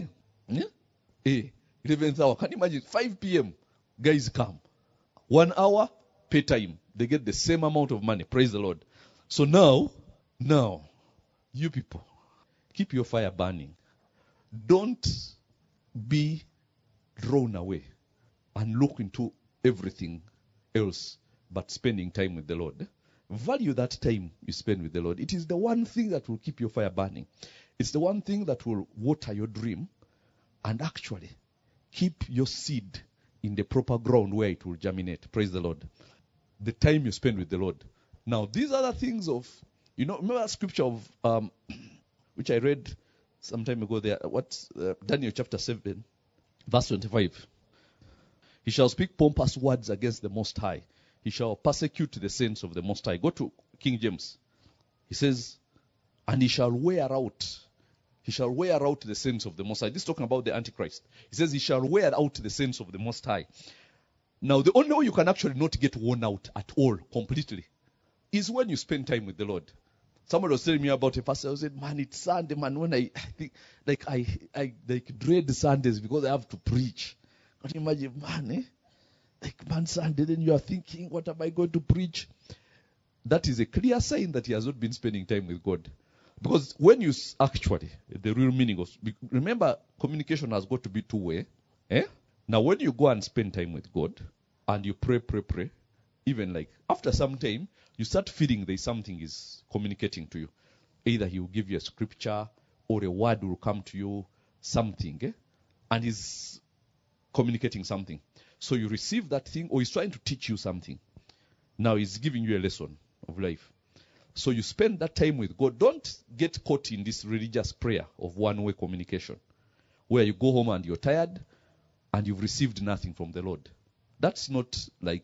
11th hour. Can you imagine? 5 p.m. guys come. 1 hour, pay time. They get the same amount of money. Praise the Lord. So now, you people, keep your fire burning. Don't be drawn away and look into everything else but spending time with the Lord. Value that time you spend with the Lord. It is the one thing that will keep your fire burning. It's the one thing that will water your dream and actually keep your seed in the proper ground where it will germinate. Praise the Lord. The time you spend with the Lord. Now, these are the things of, remember that scripture of, which I read some time ago there, Daniel chapter 7, verse 25. He shall speak pompous words against the Most High. He shall persecute the saints of the Most High. Go to King James. He says, and he shall wear out the saints of the Most High. This is talking about the Antichrist. He says he shall wear out the saints of the Most High. Now, the only way you can actually not get worn out at all, completely, is when you spend time with the Lord. Somebody was telling me about a pastor who said, man, it's Sunday, man, when I think, I dread Sundays because I have to preach. Can you imagine, man, Sunday, then you are thinking, what am I going to preach? That is a clear sign that he has not been spending time with God. Because when you actually, the real meaning of, remember, communication has got to be two-way. Now, when you go and spend time with God, and you pray, even after some time, you start feeling there's something is communicating to you. Either he will give you a scripture, or a word will come to you, something, and he's communicating something. So you receive that thing, or he's trying to teach you something. Now he's giving you a lesson of life. So you spend that time with God. Don't get caught in this religious prayer of one-way communication, where you go home and you're tired, and you've received nothing from the Lord. That's not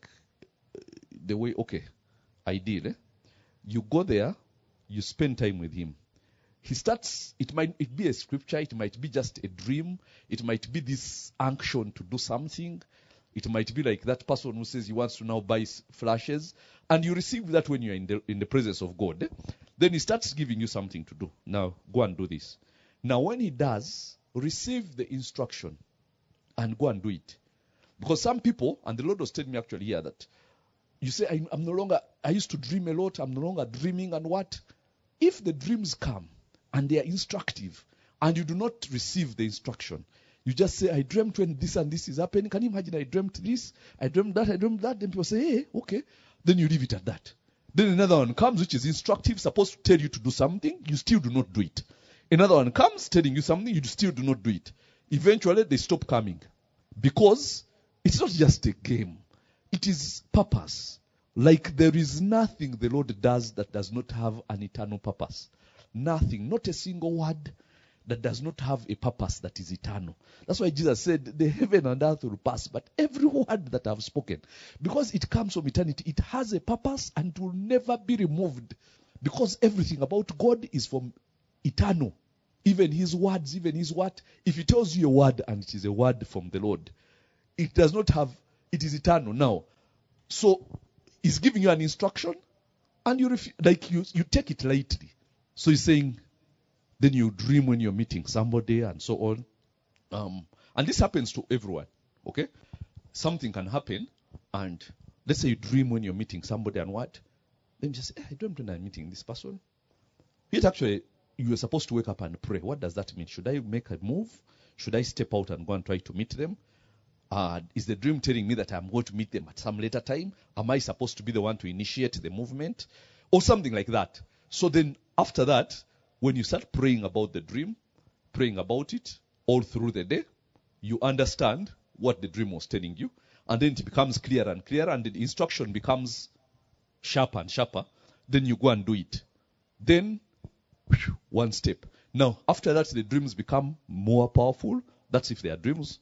the way, ideal. You go there, you spend time with him. He starts, it might be a scripture, it might be just a dream, it might be this unction to do something, it might be like that person who says he wants to now buy flashes, and you receive that when you're in the presence of God. Then he starts giving you something to do. Now, go and do this. Now, when he does, receive the instruction and go and do it. Because some people, and the Lord was telling me actually here that, you say, I'm no longer, I used to dream a lot, I'm no longer dreaming, and what? If the dreams come, and they are instructive, and you do not receive the instruction, you just say, I dreamt when this and this is happening. Can you imagine, I dreamt this, I dreamt that. Then people say, hey, okay. Then you leave it at that. Then another one comes, which is instructive, supposed to tell you to do something, you still do not do it. Another one comes, telling you something, you still do not do it. Eventually, they stop coming. Because it's not just a game. It is purpose. Like there is nothing the Lord does that does not have an eternal purpose. Nothing. Not a single word that does not have a purpose that is eternal. That's why Jesus said, the heaven and earth will pass, but every word that I have spoken, because it comes from eternity, it has a purpose and it will never be removed. Because everything about God is from eternal. Even his words, even his what? If he tells you a word and it is a word from the Lord, it does not have, it is eternal. Now, so he's giving you an instruction and you take it lightly. So he's saying, then you dream when you're meeting somebody and so on. And this happens to everyone. Okay? Something can happen, and let's say you dream when you're meeting somebody and what? Then you just say, I dreamt when I'm meeting this person. Yet actually, you were supposed to wake up and pray. What does that mean? Should I make a move? Should I step out and go and try to meet them? Is the dream telling me that I'm going to meet them at some later time? Am I supposed to be the one to initiate the movement? Or something like that. So then, after that, when you start praying about the dream, praying about it all through the day, you understand what the dream was telling you. And then it becomes clearer and clearer, and the instruction becomes sharper and sharper. Then you go and do it. Then, one step. Now, after that, the dreams become more powerful. That's if they are dreams.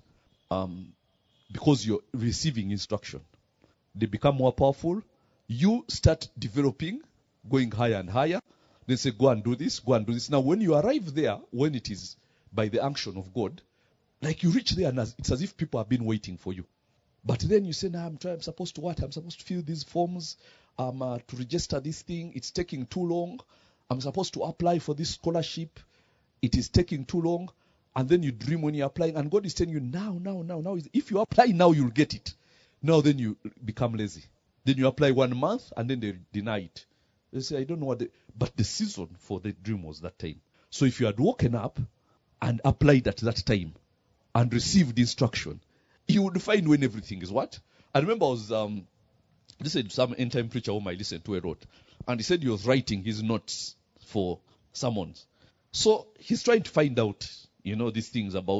Because you're receiving instruction. They become more powerful. You start developing, going higher and higher. They say, go and do this, go and do this. Now, when you arrive there, when it is by the unction of God, like you reach there, and it's as if people have been waiting for you. But then you say, I'm supposed to what? I'm supposed to fill these forms, to register this thing. It's taking too long. I'm supposed to apply for this scholarship. It is taking too long. And then you dream when you're applying, and God is telling you, now. If you apply now, you'll get it. Now, then you become lazy. Then you apply 1 month, and then they deny it. They say, I don't know but the season for the dream was that time. So if you had woken up and applied at that time and received instruction, you would find when everything is what? I remember I was listening to some end-time preacher whom I listened to a lot, and he said he was writing his notes for sermons. So he's trying to find out, these things about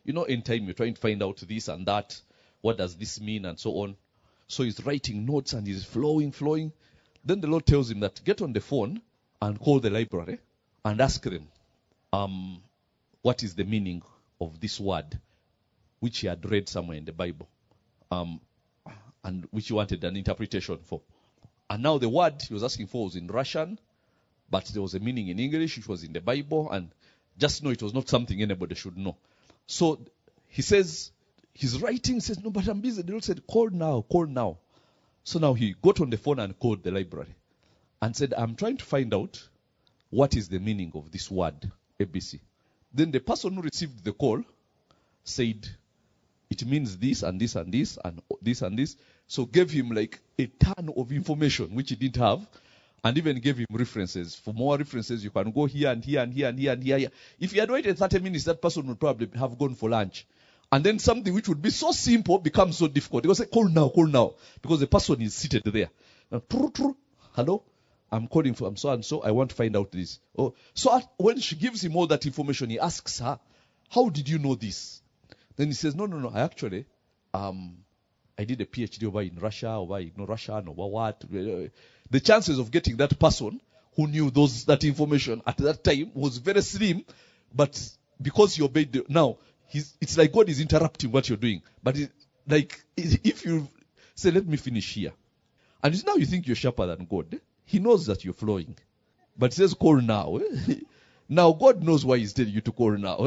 in time you're trying to find out this and that. What does this mean and so on. So he's writing notes and he's flowing. Then the Lord tells him that get on the phone and call the library and ask them what is the meaning of this word which he had read somewhere in the Bible and which he wanted an interpretation for. And now the word he was asking for was in Russian, but there was a meaning in English which was in the Bible, and just know it was not something anybody should know. So he says, he's writing, says, no, but I'm busy. The Lord said, call now. So now he got on the phone and called the library and said, I'm trying to find out what is the meaning of this word, ABC. Then the person who received the call said, it means this and this and this and this and this. So gave him like a ton of information which he didn't have, and even gave him references. For more references, you can go here and here and here and here and here. If he had waited 30 minutes, that person would probably have gone for lunch. And then something which would be so simple becomes so difficult. They will say, call now. Because the person is seated there. Now, hello? I'm calling from so and so. I want to find out this. Oh, so when she gives him all that information, he asks her, how did you know this? Then he says, no. I actually, I did a PhD over in Russia, over Russian, over what. The chances of getting that person who knew that information at that time was very slim, but because you obeyed now, it's like God is interrupting what you're doing. But if you say, let me finish here. And now you think you're sharper than God. He knows that you're flowing. But he says, call now. Now God knows why he's telling you to call now.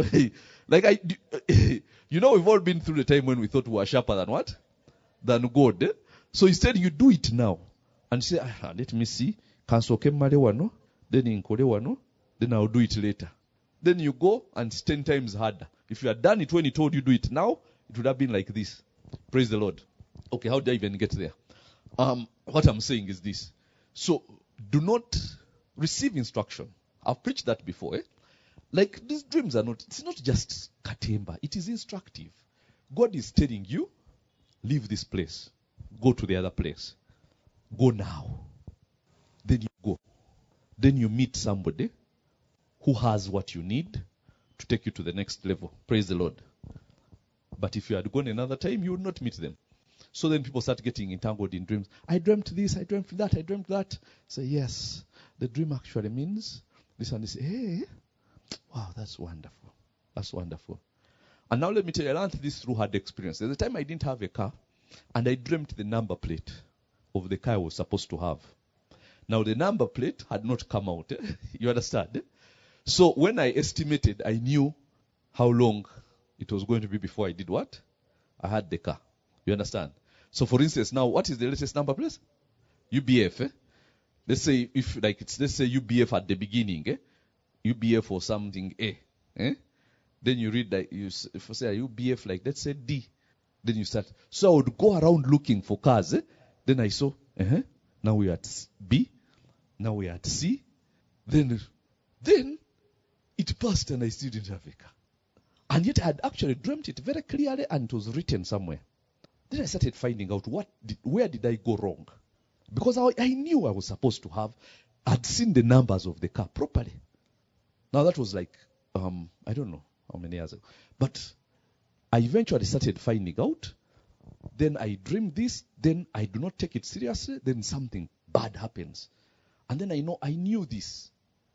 We've all been through the time when we thought we were sharper than what? Than God. So instead you do it now. And say, let me see. Cancel kemale wano. Then inkole wano. Then I'll do it later. Then you go and it's 10 times harder. If you had done it when he told you do it now, it would have been like this. Praise the Lord. Okay, how did I even get there? What I'm saying is this. So, do not receive instruction. I've preached that before. Like, these dreams it's not just katemba. It is instructive. God is telling you, leave this place. Go to the other place. Go now. Then you go. Then you meet somebody who has what you need to take you to the next level. Praise the Lord. But if you had gone another time, you would not meet them. So then people start getting entangled in dreams. I dreamt this, I dreamt that, I dreamt that. Say, yes, the dream actually means this, and they say, hey, wow, that's wonderful. That's wonderful. And now let me tell you, I learned this through hard experience. There's a time I didn't have a car, and I dreamt the number plate of the car I was supposed to have. Now the number plate had not come out. You understand? So when I estimated, I knew how long it was going to be before I did what? I had the car. You understand? So for instance, now what is the latest number plate? UBF. Let's say let's say UBF at the beginning. UBF or something A. Then you read that you say UBF like let's say D. Then you start. So I would go around looking for cars. Then I saw. Now we are at B. Now we are at C. Then it passed and I still didn't have a car. And yet I had actually dreamt it very clearly and it was written somewhere. Then I started finding out where did I go wrong? Because I knew I was supposed to have. I'd seen the numbers of the car properly. Now that was like, I don't know how many years ago. But I eventually started finding out. Then I dreamed this. Then I do not take it seriously. Then something bad happens. And then I knew this.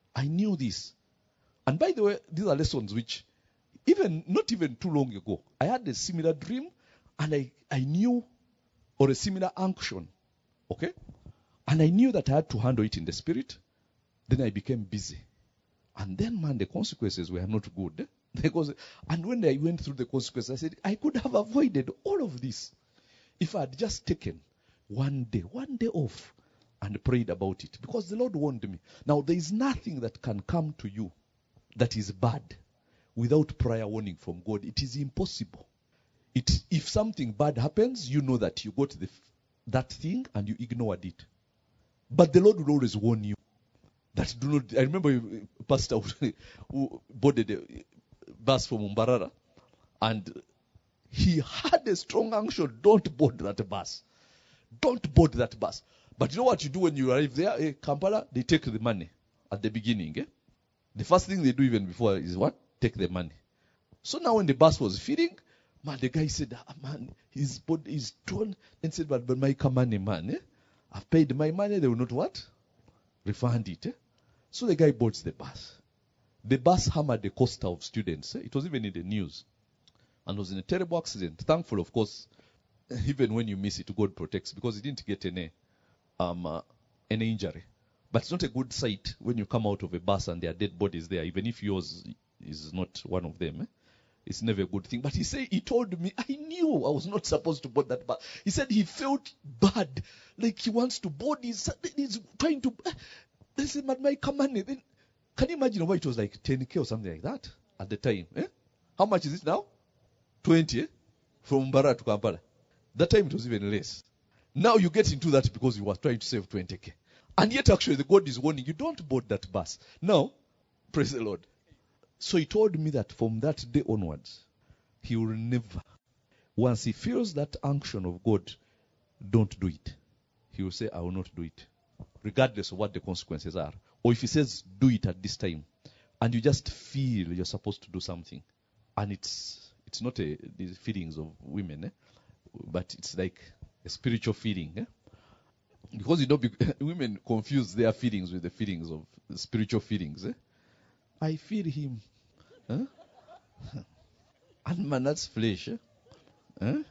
And by the way, these are lessons which, not even too long ago, I had a similar dream and I knew, or a similar unction. Okay? And I knew that I had to handle it in the spirit. Then I became busy. And then, the consequences were not good. And when I went through the consequences, I said, I could have avoided all of this if I had just taken one day off and prayed about it. Because the Lord warned me. Now, there is nothing that can come to you that is bad without prior warning from God. It is impossible. If something bad happens, you know that you got that thing and you ignored it. But the Lord will always warn you that do not. I remember a pastor who boarded a bus from Mbarara, and he had a strong unction. Don't board that bus. Don't board that bus. But you know what you do when you arrive there? Kampala, they take the money at the beginning. The first thing they do even before is what? Take the money. So now when the bus was feeding, man, the guy said, man, his body is torn. And said, but my money, man, I've paid my money, they will not what? Refund it. So the guy bought the bus. The bus hammered the costa of students. It was even in the news. And was in a terrible accident. Thankful, of course, even when you miss it, God protects, because he didn't get any injury. But it's not a good sight when you come out of a bus and there are dead bodies there, even if yours is not one of them. It's never a good thing. But he told me, I knew I was not supposed to board that bus. He said he felt bad, like he wants to board. He's trying to. They said, my money. Then, can you imagine why it was like 10K or something like that at the time? How much is it now? 20, from Mbara to Kampala. That time it was even less. Now you get into that because you were trying to save 20K. And yet actually the God is warning you, don't board that bus. Now, praise the Lord. So he told me that from that day onwards, he will never, once he feels that unction of God, don't do it. He will say, I will not do it. Regardless of what the consequences are. Or if he says, do it at this time, and you just feel you're supposed to do something, and it's not the feelings of women, but it's like a spiritual feeling. Because women confuse their feelings with the feelings of the spiritual feelings. I feel him. And man, that's flesh. That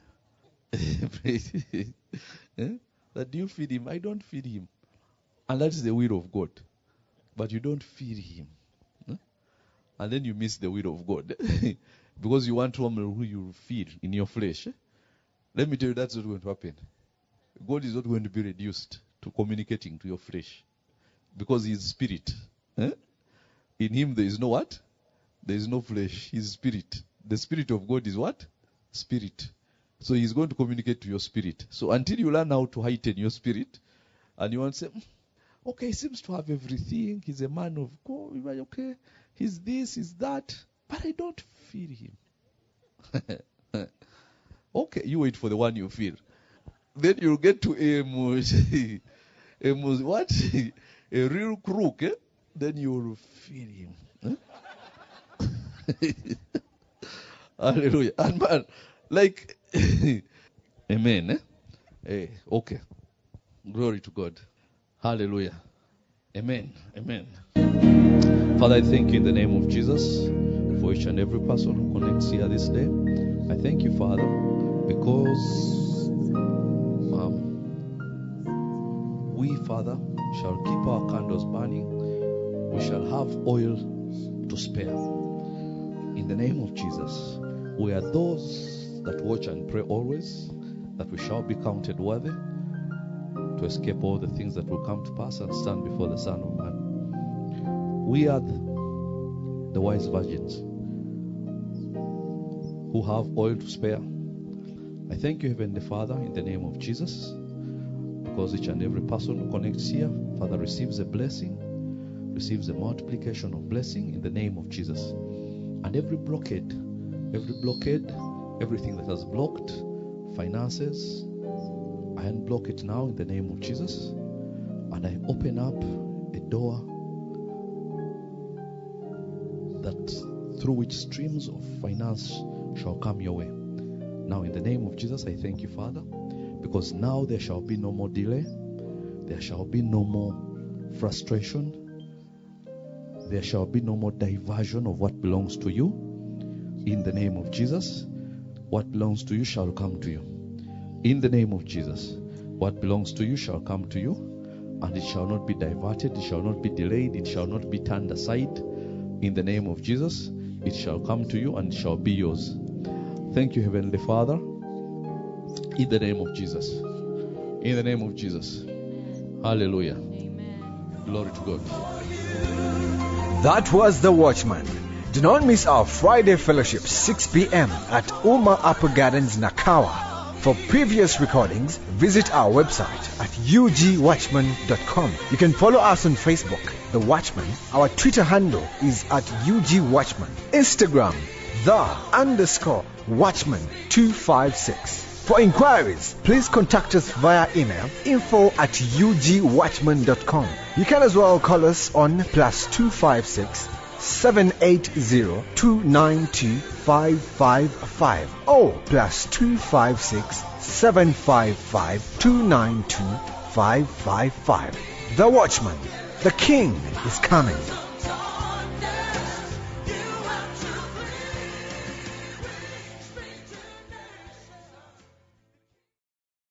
do you feel him? I don't feel him. And that is the will of God. But you don't feel him. And then you miss the will of God. Because you want to who you feel in your flesh. Let me tell you, that's not going to happen. God is not going to be reduced to communicating to your flesh. Because he is spirit. In him there is no what? There is no flesh. He is spirit. The spirit of God is what? Spirit. So he is going to communicate to your spirit. So until you learn how to heighten your spirit, and you want to say, okay, he seems to have everything. He's a man of God. Okay, he's this, he's that. But I don't feel him. Okay, you wait for the one you feel. Then you'll get to what? A real crook, Then you'll feel him. Hallelujah. And man, like, amen. Okay. Glory to God. Hallelujah. Amen. Amen. Father, I thank you in the name of Jesus for each and every person who connects here this day. I thank you, Father, because we, Father, shall keep our candles burning. We shall have oil to spare. In the name of Jesus, we are those that watch and pray always, that we shall be counted worthy to escape all the things that will come to pass and stand before the Son of Man. We are the wise virgins who have oil to spare. I thank you, Heavenly Father, in the name of Jesus, because each and every person who connects here, Father, receives a blessing, receives a multiplication of blessing in the name of Jesus. And every blockade, everything that has blocked finances, I unblock it now in the name of Jesus. And I open up a door that through which streams of finance shall come your way. Now in the name of Jesus, I thank you, Father, because now there shall be no more delay. There shall be no more frustration. There shall be no more diversion of what belongs to you. In the name of Jesus, what belongs to you shall come to you. In the name of Jesus, what belongs to you shall come to you, and it shall not be diverted, it shall not be delayed, it shall not be turned aside. In the name of Jesus, it shall come to you and it shall be yours. Thank you, Heavenly Father. In the name of Jesus. In the name of Jesus. Hallelujah. Amen. Glory to God. That was The Watchman. Do not miss our Friday fellowship 6 p.m. at Uma Upper Gardens, Nakawa. For previous recordings, visit our website at ugwatchman.com. You can follow us on Facebook, The Watchman. Our Twitter handle is at ugwatchman. Instagram, _Watchman256. For inquiries, please contact us via email info@ugwatchman.com. You can as well call us on +256 780-292-555 or +256-755-292-555. The Watchman, the King is coming.